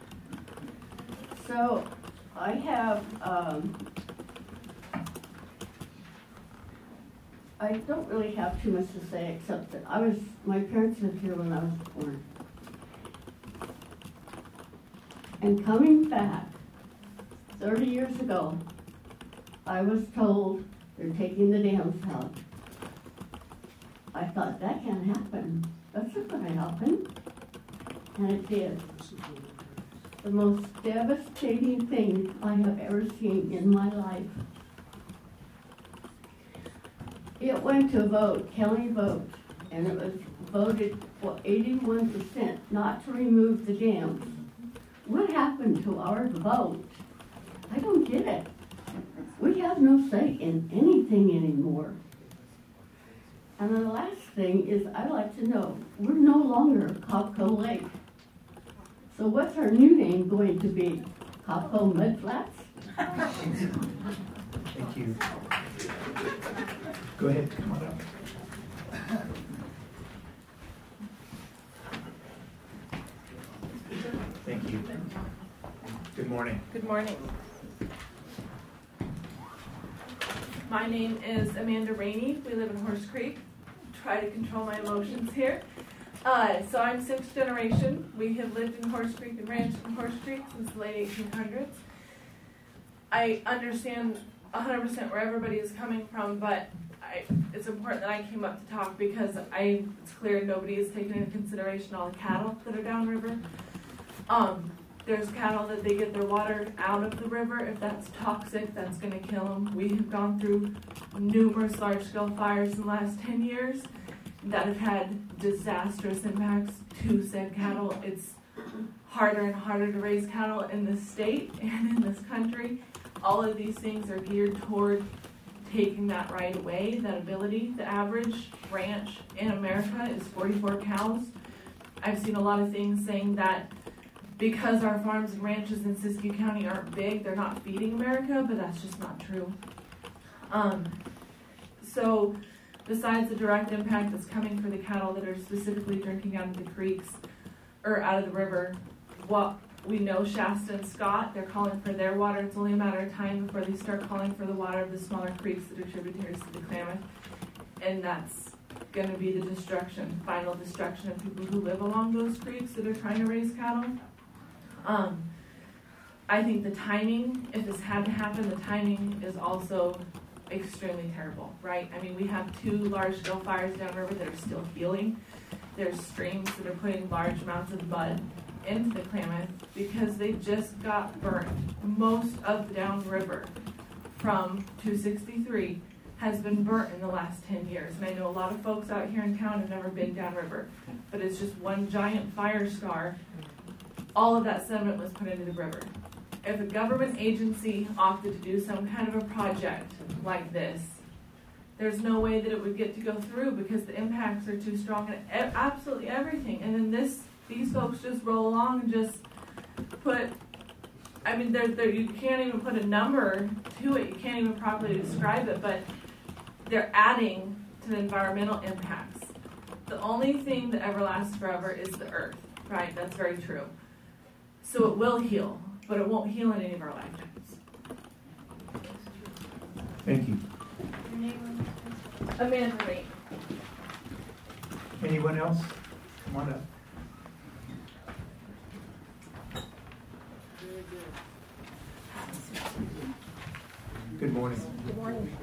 So I have, I don't really have too much to say except that my parents lived here when I was born. And coming back 30 years ago, I was told they're taking the dams out. I thought, that can't happen. That's not going to happen. And it did. The most devastating thing I have ever seen in my life. It went to a vote, county vote, and it was voted for 81% not to remove the dams. What happened to our vote? I don't get it. We have no say in anything anymore. And the last thing is, I'd like to know, we're no longer Copco Lake. So what's our new name going to be? Copco Mud Flats? Thank you. Go ahead, come on up. Thank you. Good morning. Good morning. My name is Amanda Rainey. We live in Horse Creek. Try to control my emotions here. So I'm 6th generation. We have lived in Horse Creek and ranched in Horse Creek since the late 1800s. I understand 100% where everybody is coming from, but it's important that I came up to talk because it's clear nobody is taking into consideration all the cattle that are downriver. There's cattle that they get their water out of the river. If that's toxic, that's going to kill them. We have gone through numerous large-scale fires in the last 10 years that have had disastrous impacts to said cattle. It's harder and harder to raise cattle in this state and in this country. All of these things are geared toward taking that right away, that ability. The average ranch in America is 44 cows. I've seen a lot of things saying that because our farms and ranches in Siskiyou County aren't big, they're not feeding America, but that's just not true. So besides the direct impact that's coming for the cattle that are specifically drinking out of the creeks or out of the river, what we know Shasta and Scott, they're calling for their water. It's only a matter of time before they start calling for the water of the smaller creeks that are tributaries to the Klamath. And that's going to be the destruction, final destruction of people who live along those creeks that are trying to raise cattle. I think the timing, if this had to happen, the timing is also extremely terrible, right? I mean, we have 2 large-scale fires downriver that are still healing. There's streams that are putting large amounts of mud into the Klamath because they just got burned. Most of the downriver from 263 has been burnt in the last 10 years. And I know a lot of folks out here in town have never been downriver, but it's just one giant fire scar. All of that sediment was put into the river. If a government agency opted to do some kind of a project like this, there's no way that it would get to go through because the impacts are too strong and absolutely everything. And then these folks just roll along and just put, I mean, you can't even put a number to it. You can't even properly describe it, but they're adding to the environmental impacts. The only thing that ever lasts forever is the earth, right? That's very true. So it will heal, but it won't heal in any of our lifetimes. Thank you. Your name was Amanda Ray. Anyone else? Come on up. Good morning. Good morning.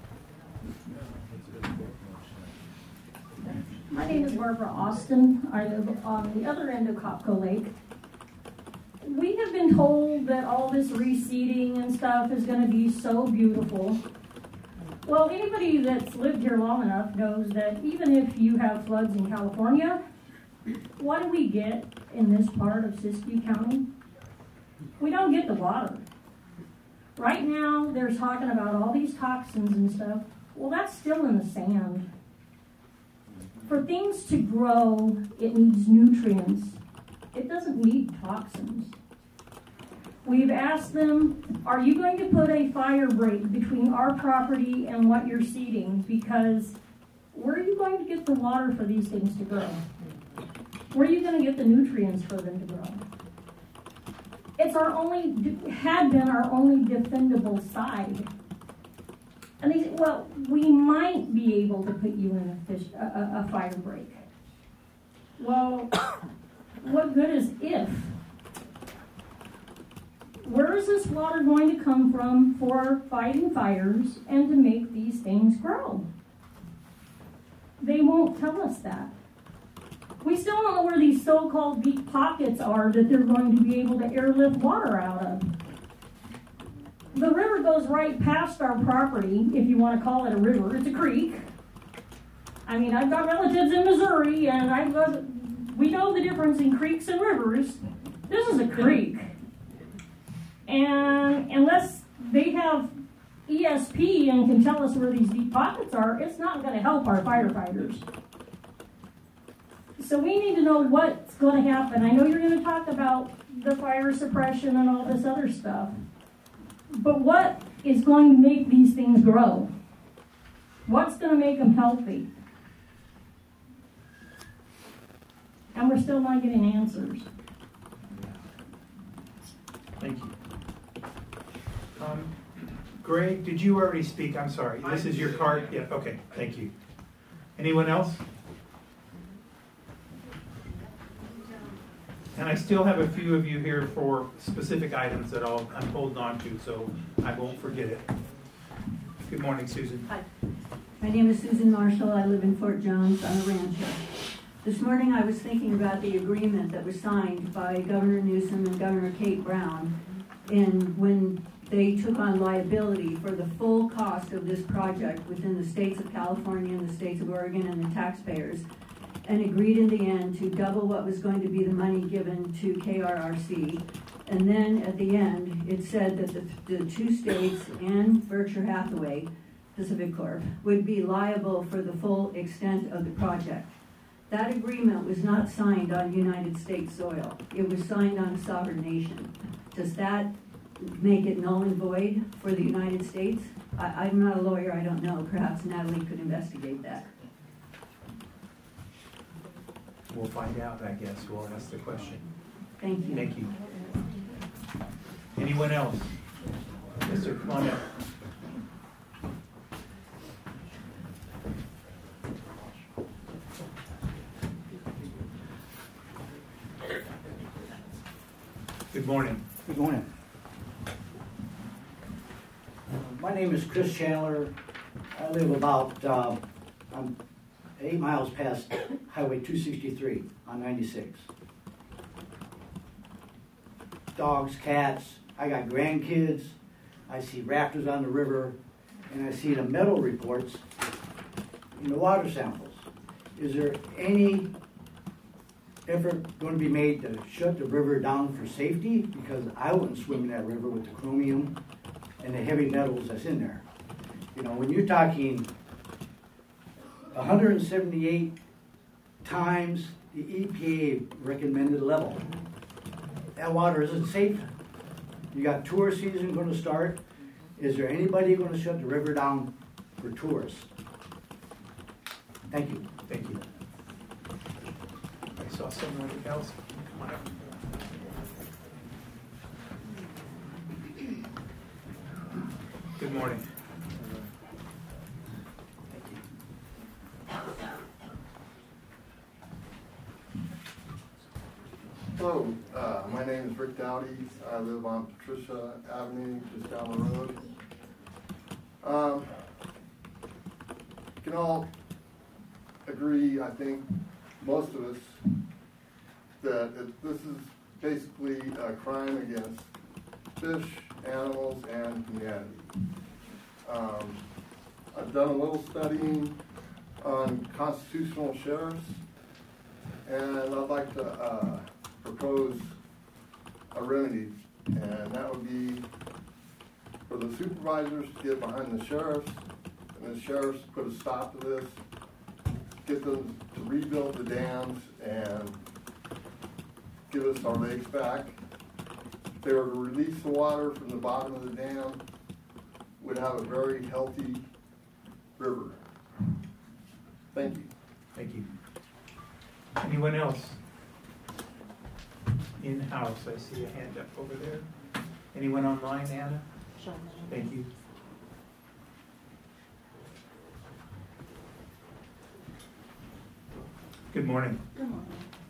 My name is Barbara Austin. I live on the other end of Copco Lake. We have been told that all this reseeding and stuff is going to be so beautiful. Well, anybody that's lived here long enough knows that even if you have floods in California, what do we get in this part of Siskiyou County? We don't get the water. Right now, they're talking about all these toxins and stuff. Well, that's still in the sand. For things to grow, it needs nutrients. It doesn't need toxins. We've asked them, are you going to put a fire break between our property and what you're seeding? Because where are you going to get the water for these things to grow? Where are you going to get the nutrients for them to grow? It's had been our only defendable side. And they said, well, we might be able to put you in a fire break. Well, what good is if? Where is this water going to come from for fighting fires and to make these things grow? They won't tell us that. We still don't know where these so-called deep pockets are that they're going to be able to airlift water out of. The river goes right past our property, if you want to call it a river. It's a creek. I mean, I've got relatives in Missouri, and we know the difference in creeks and rivers. This is a creek. And unless they have ESP and can tell us where these deep pockets are, it's not going to help our firefighters. So we need to know what's going to happen. I know you're going to talk about the fire suppression and all this other stuff. But what is going to make these things grow? What's going to make them healthy? And we're still not getting answers. Thank you. Greg, did you already speak? I'm sorry. This is your card? Yeah, okay. Thank you. Anyone else? And I still have a few of you here for specific items that I'm holding on to, so I won't forget it. Good morning, Susan. Hi. My name is Susan Marshall. I live in Fort Jones on a rancher. This morning I was thinking about the agreement that was signed by Governor Newsom and Governor Kate Brown when they took on liability for the full cost of this project within the states of California and the states of Oregon and the taxpayers, and agreed in the end to double what was going to be the money given to KRRC. And then at the end, it said that the two states and Berkshire Hathaway, Pacific Corp, would be liable for the full extent of the project. That agreement was not signed on United States soil. It was signed on a sovereign nation. Does that make it null and void for the United States? I'm not a lawyer, I don't know. Perhaps Natalie could investigate that. We'll find out, I guess. We'll ask the question. Thank you. Thank you. Anyone else? Yes, sir, come on up. Good morning. Good morning. My name is Chris Chandler. I live about I'm 8 miles past Highway 263 on 96. Dogs, cats, I got grandkids, I see raptors on the river, and I see the metal reports in the water samples. Is there any effort going to be made to shut the river down for safety? Because I wouldn't swim in that river with the chromium and the heavy metals that's in there. You know, when you're talking 178 times the EPA recommended level, that water isn't safe. You got tourist season going to start. Is there anybody going to shut the river down for tourists? Thank you. Thank you. I saw someone else. Come on up. Good morning. Hello, my name is Rick Dowdy. I live on Patricia Avenue, just down the road. You can all agree, I think, most of us, that this is basically a crime against fish, animals, and humanity. I've done a little studying on constitutional sheriffs, and I'd like to propose a remedy, and that would be for the supervisors to get behind the sheriffs, and the sheriffs put a stop to this, get them to rebuild the dams and give us our lakes back. If they were to release the water from the bottom of the dam, we'd have a very healthy river. Thank you. Thank you. Anyone else? In-house, I see a hand up over there. Anyone online, Anna? Thank you. Good morning. Good morning.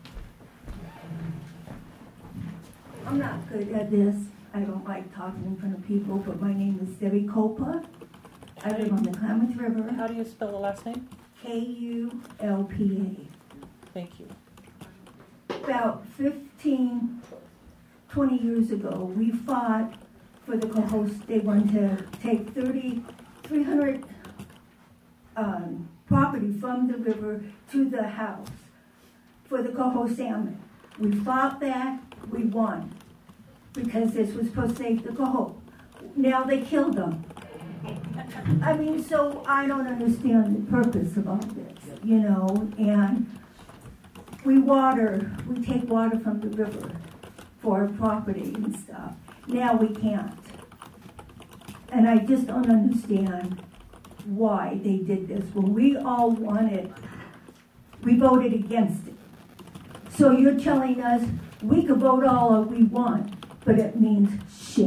I'm not good at this. I don't like talking in front of people, but my name is Debbie Copa. I live on the Klamath River. How do you spell the last name? Kulpa. Thank you. About 15, 20 years ago, we fought for the Cohoes. They wanted to take 300 property from the river to the house for the Coho salmon. We fought that, we won, because this was supposed to save the Coho. Now they killed them. I mean, so I don't understand the purpose of all this, you know, and we take water from the river for property and stuff. Now we can't. And I just don't understand why they did this. When we all wanted, we voted against it. So you're telling us we could vote all we want, but it means shit.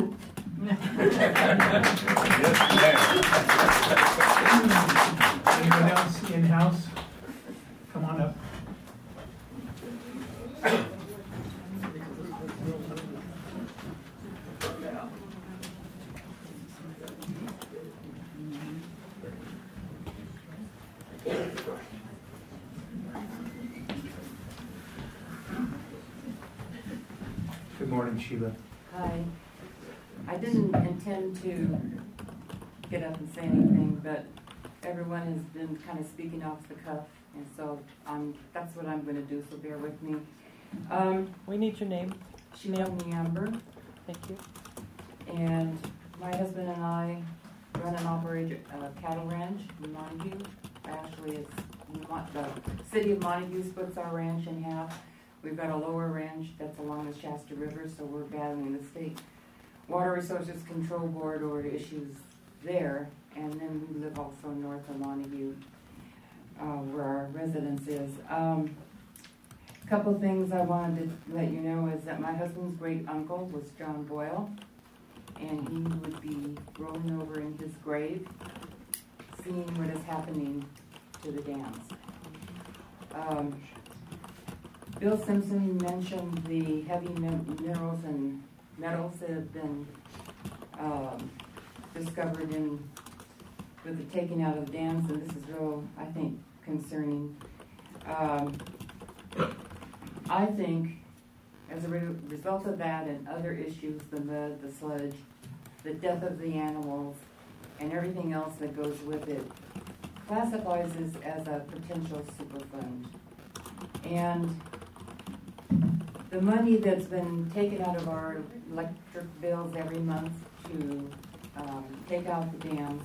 Anyone else in-house? Come on up. morning, Sheila. Hi. I didn't intend to get up and say anything, but everyone has been kind of speaking off the cuff, and so that's what I'm going to do, so bear with me. We need your name. Sheila Amber. Thank you. And my husband and I run and operate a cattle ranch in Montague. Actually, the city of Montague splits our ranch in half. We've got a lower ranch that's along the Shasta River, so we're battling the state Water Resources Control Board over issues there. And then we live also north of Montague, where our residence is. A couple things I wanted to let you know is that my husband's great uncle was John Boyle, and he would be rolling over in his grave, seeing what is happening to the dams. Bill Simpson mentioned the heavy minerals and metals that have been discovered with the taking out of the dams, and this is real, I think, concerning. I think as a result of that and other issues, the mud, the sludge, the death of the animals, and everything else that goes with it, classifies this as a potential superfund. And the money that's been taken out of our electric bills every month to take out the dams,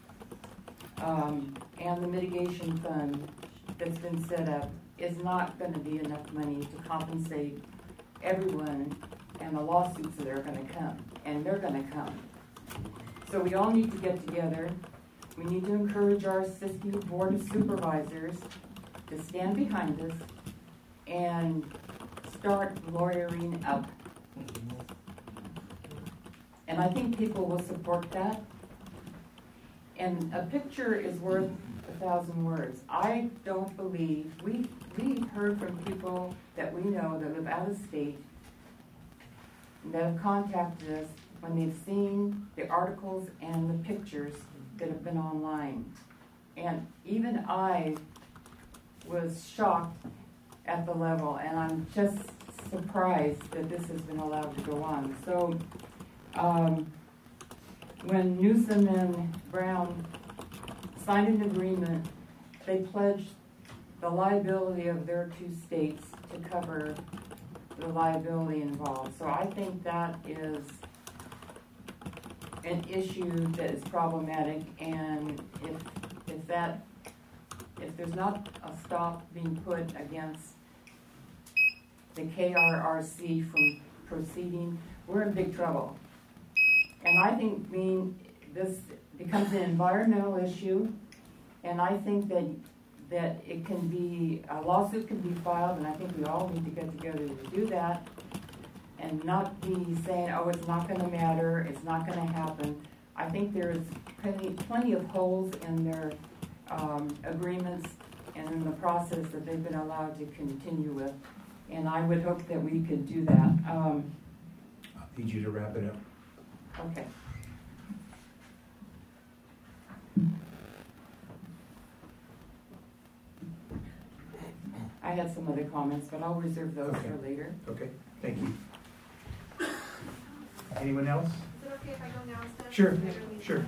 and the mitigation fund that's been set up is not going to be enough money to compensate everyone and the lawsuits that are going to come, and they're going to come. So we all need to get together. We need to encourage our Siskiyou Board of Supervisors to stand behind us and start lawyering up. And I think people will support that. And a picture is worth 1,000 words. I don't believe, we've heard from people that we know that live out of state that have contacted us when they've seen the articles and the pictures that have been online. And even I was shocked at the level, and I'm just surprised that this has been allowed to go on. So when Newsom and Brown signed an agreement, they pledged the liability of their two states to cover the liability involved. So I think that is an issue that is problematic, and if there's not a stop being put against the KRRC from proceeding, we're in big trouble. And I think this becomes an environmental issue, and I think that it can be, a lawsuit can be filed, and I think we all need to get together to do that, and not be saying, oh, it's not going to matter, it's not going to happen. I think there's plenty of holes in their agreements and in the process that they've been allowed to continue with, and I would hope that we could do that. I need you to wrap it up. Okay. I had some other comments, but I'll reserve those for later. Okay, thank you. Anyone else? Is it okay if I go now instead? Sure, sure.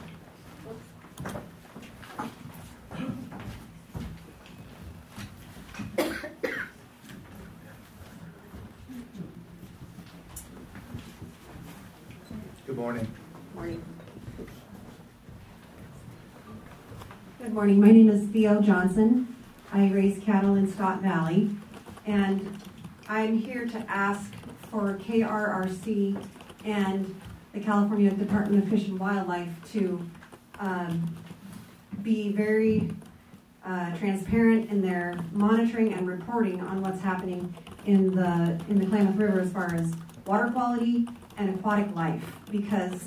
Good morning. Morning. Good morning. My name is Theo Johnson. I raise cattle in Scott Valley, and I'm here to ask for KRRC and the California Department of Fish and Wildlife to be very transparent in their monitoring and reporting on what's happening in the Klamath River as far as water quality and aquatic life, because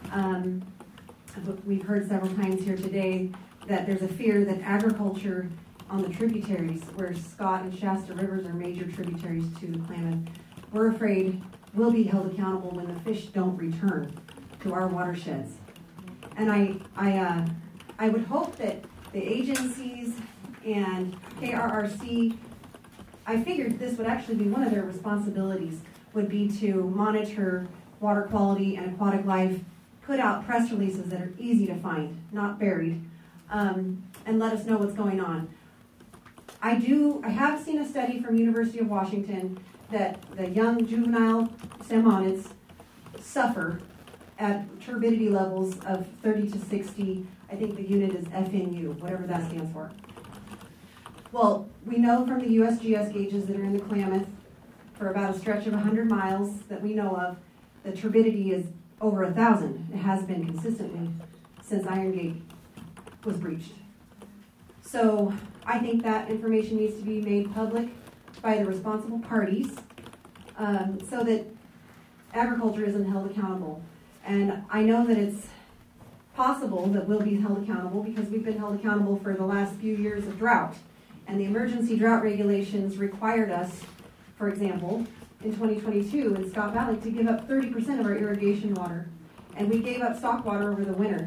we've heard several times here today that there's a fear that agriculture on the tributaries, where Scott and Shasta rivers are major tributaries to the Klamath, we're afraid will be held accountable when the fish don't return to our watersheds. And I would hope that the agencies and KRRC, I figured this would actually be one of their responsibilities, would be to monitor water quality and aquatic life, put out press releases that are easy to find, not buried, and let us know what's going on. I have seen a study from University of Washington that the young juvenile salmonids suffer at turbidity levels of 30 to 60. I think the unit is FNU, whatever that stands for. Well, we know from the USGS gauges that are in the Klamath for about a stretch of 100 miles that we know of, the turbidity is over 1,000. It has been consistently since Iron Gate was breached. So I think that information needs to be made public by the responsible parties so that agriculture isn't held accountable. And I know that it's possible that we'll be held accountable because we've been held accountable for the last few years of drought. And the emergency drought regulations required us, for example, in 2022 in Scott Valley to give up 30% of our irrigation water. And we gave up stock water over the winter.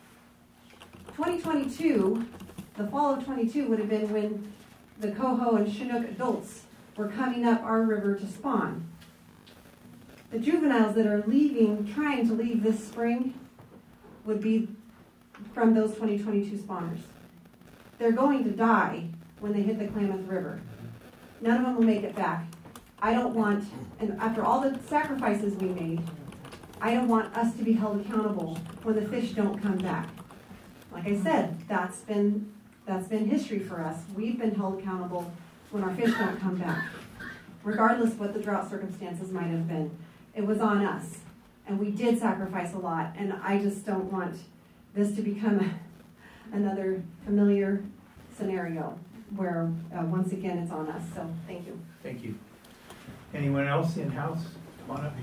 2022, the fall of 22 would have been when the coho and chinook adults were coming up our river to spawn. The juveniles that are trying to leave this spring would be from those 2022 spawners. They're going to die when they hit the Klamath River. None of them will make it back. I don't want, and after all the sacrifices we made, I don't want us to be held accountable when the fish don't come back. Like I said, that's been history for us. We've been held accountable when our fish don't come back, regardless of what the drought circumstances might have been. It was on us, and we did sacrifice a lot, and I just don't want this to become another familiar scenario where, once again, it's on us. So, thank you. Thank you. Anyone else in-house? Come on up.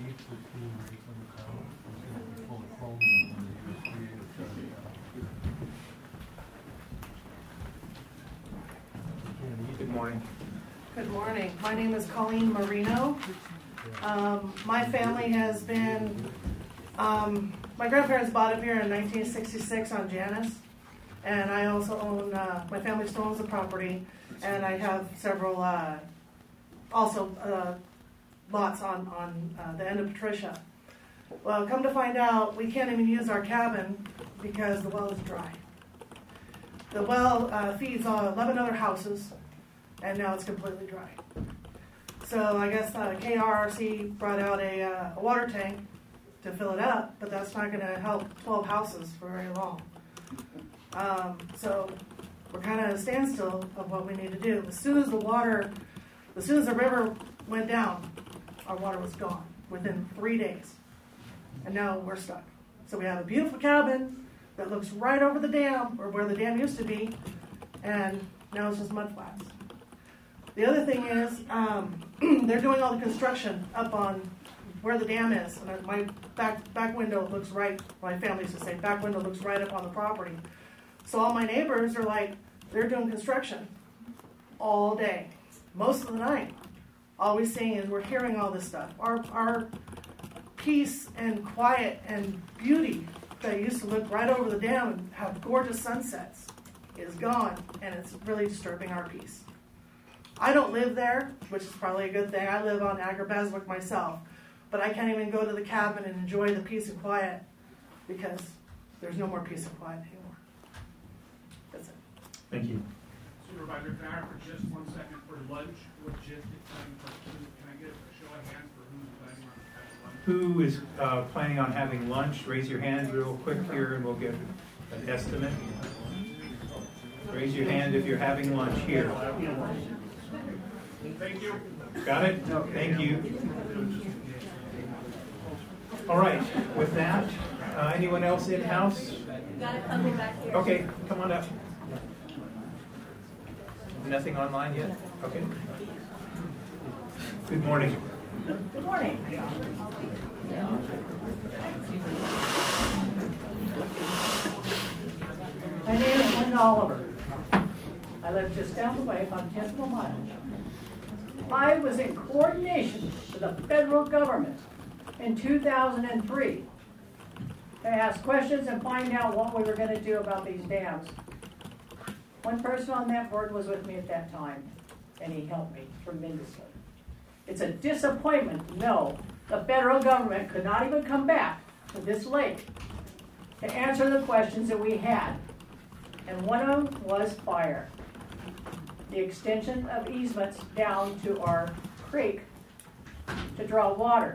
Good morning. Good morning. My name is Colleen Marino. My family has been, my grandparents bought it here in 1966 on Janus, and I also own, my family still owns the property, and I have several lots on the end of Patricia. Well, come to find out, we can't even use our cabin because the well is dry. The well feeds 11 other houses, and now it's completely dry. So I guess KRRC brought out a water tank to fill it up, but that's not going to help 12 houses for very long. So we're kind of at a standstill of what we need to do. As soon as the river went down, our water was gone within 3 days. And now we're stuck. So we have a beautiful cabin that looks right over the dam, or where the dam used to be, and now it's just mud flats. The other thing is, they're doing all the construction up on where the dam is. And my back window looks right, my family used to say, back window looks right up on the property. So all my neighbors are like, they're doing construction all day, most of the night. All we're seeing is we're hearing all this stuff. Our peace and quiet and beauty that used to look right over the dam and have gorgeous sunsets is gone, and it's really disturbing our peace. I don't live there, which is probably a good thing. I live on Agri-Baswick myself, but I can't even go to the cabin and enjoy the peace and quiet because there's no more peace and quiet anymore. That's it. Thank you. Supervisor, can I have for just 1 second for lunch logistics? Can I get a show of hands for who's planning on having lunch? Who is planning on having lunch? Raise your hand real quick here and we'll get an estimate. Raise your hand if you're having lunch here. Thank you. Got it? Thank you. All right, with that, anyone else in-house? Got it coming back here. Okay, come on up. Nothing online yet? Okay. Good morning. Good morning. My name is Linda Oliver. I live just down the way on 10th Mile. I was in coordination with the federal government in 2003 to ask questions and find out what we were going to do about these dams. One person on that board was with me at that time, and he helped me tremendously. It's a disappointment to know the federal government could not even come back to this lake to answer the questions that we had. And one of them was fire. The extension of easements down to our creek to draw water.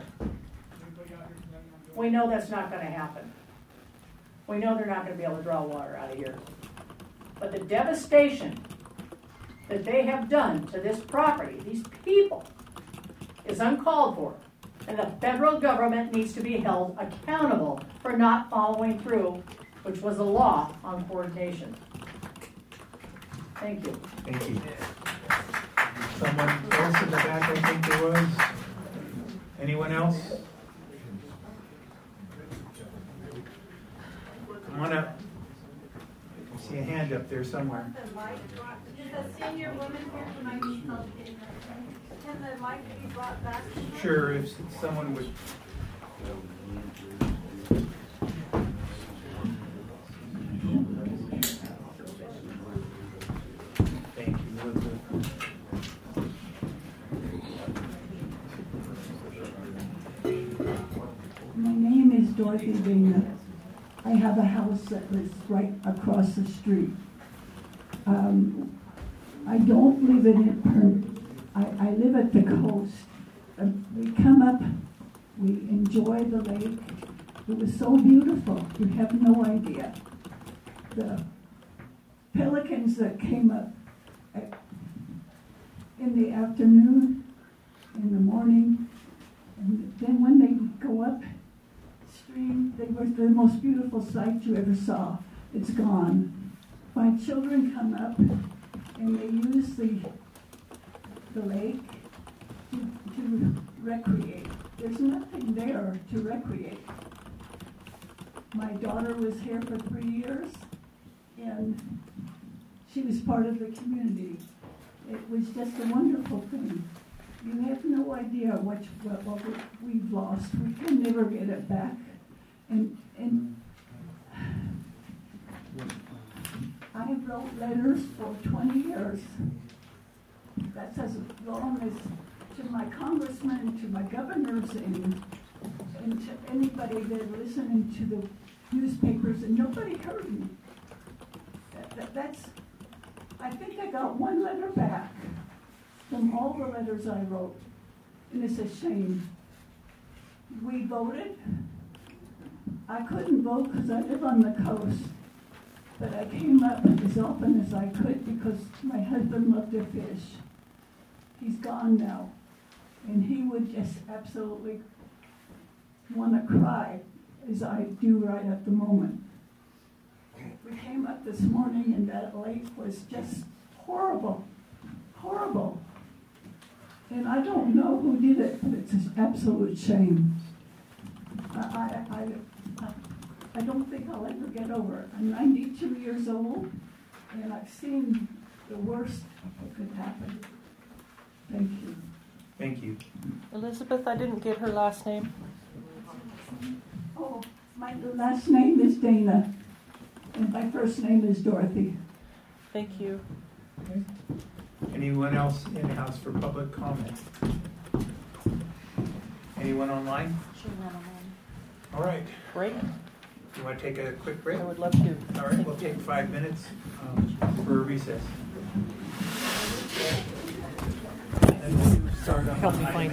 We know that's not going to happen. We know they're not going to be able to draw water out of here. But the devastation that they have done to this property, these people, is uncalled for. And the federal government needs to be held accountable for not following through, which was the law on coordination. Thank you. Thank you. Someone else in the back, I think there was. Anyone else? Come on up. I see a hand up there somewhere. Is a senior woman here who might need help getting her? Can the mic be brought back? Sure, if someone would. Thank you, Elizabeth. My name is Dorothy Dana. I have a house that is right across the street. I don't live in it permanently. I live at the coast. We come up, we enjoy the lake. It was so beautiful, you have no idea. The pelicans that came up in the afternoon, in the morning, and then when they go up stream, they were the most beautiful sight you ever saw. It's gone. My children come up and they use the lake to recreate. There's nothing there to recreate. My daughter was here for 3 years, and she was part of the community. It was just a wonderful thing. You have no idea what we've lost. We can never get it back. And I wrote letters for 20 years. That's as long as to my congressmen, to my governors, and to anybody that listening to the newspapers, and nobody heard me. I think I got one letter back from all the letters I wrote, and it's a shame. We voted. I couldn't vote because I live on the coast, but I came up as often as I could because my husband loved to fish. He's gone now, and he would just absolutely want to cry, as I do right at the moment. We came up this morning, and that lake was just horrible, horrible. And I don't know who did it, but it's an absolute shame. I don't think I'll ever get over it. I'm 92 years old, and I've seen the worst that could happen. Thank you. Thank you. Elizabeth, I didn't get her last name. Oh, my last name is Dana, and my first name is Dorothy. Thank you. Okay. Anyone else in the house for public comment? Anyone online? Sure, not online. All right. Break? You want to take a quick break? I would love to. All right, we'll take 5 minutes for a recess. Help me find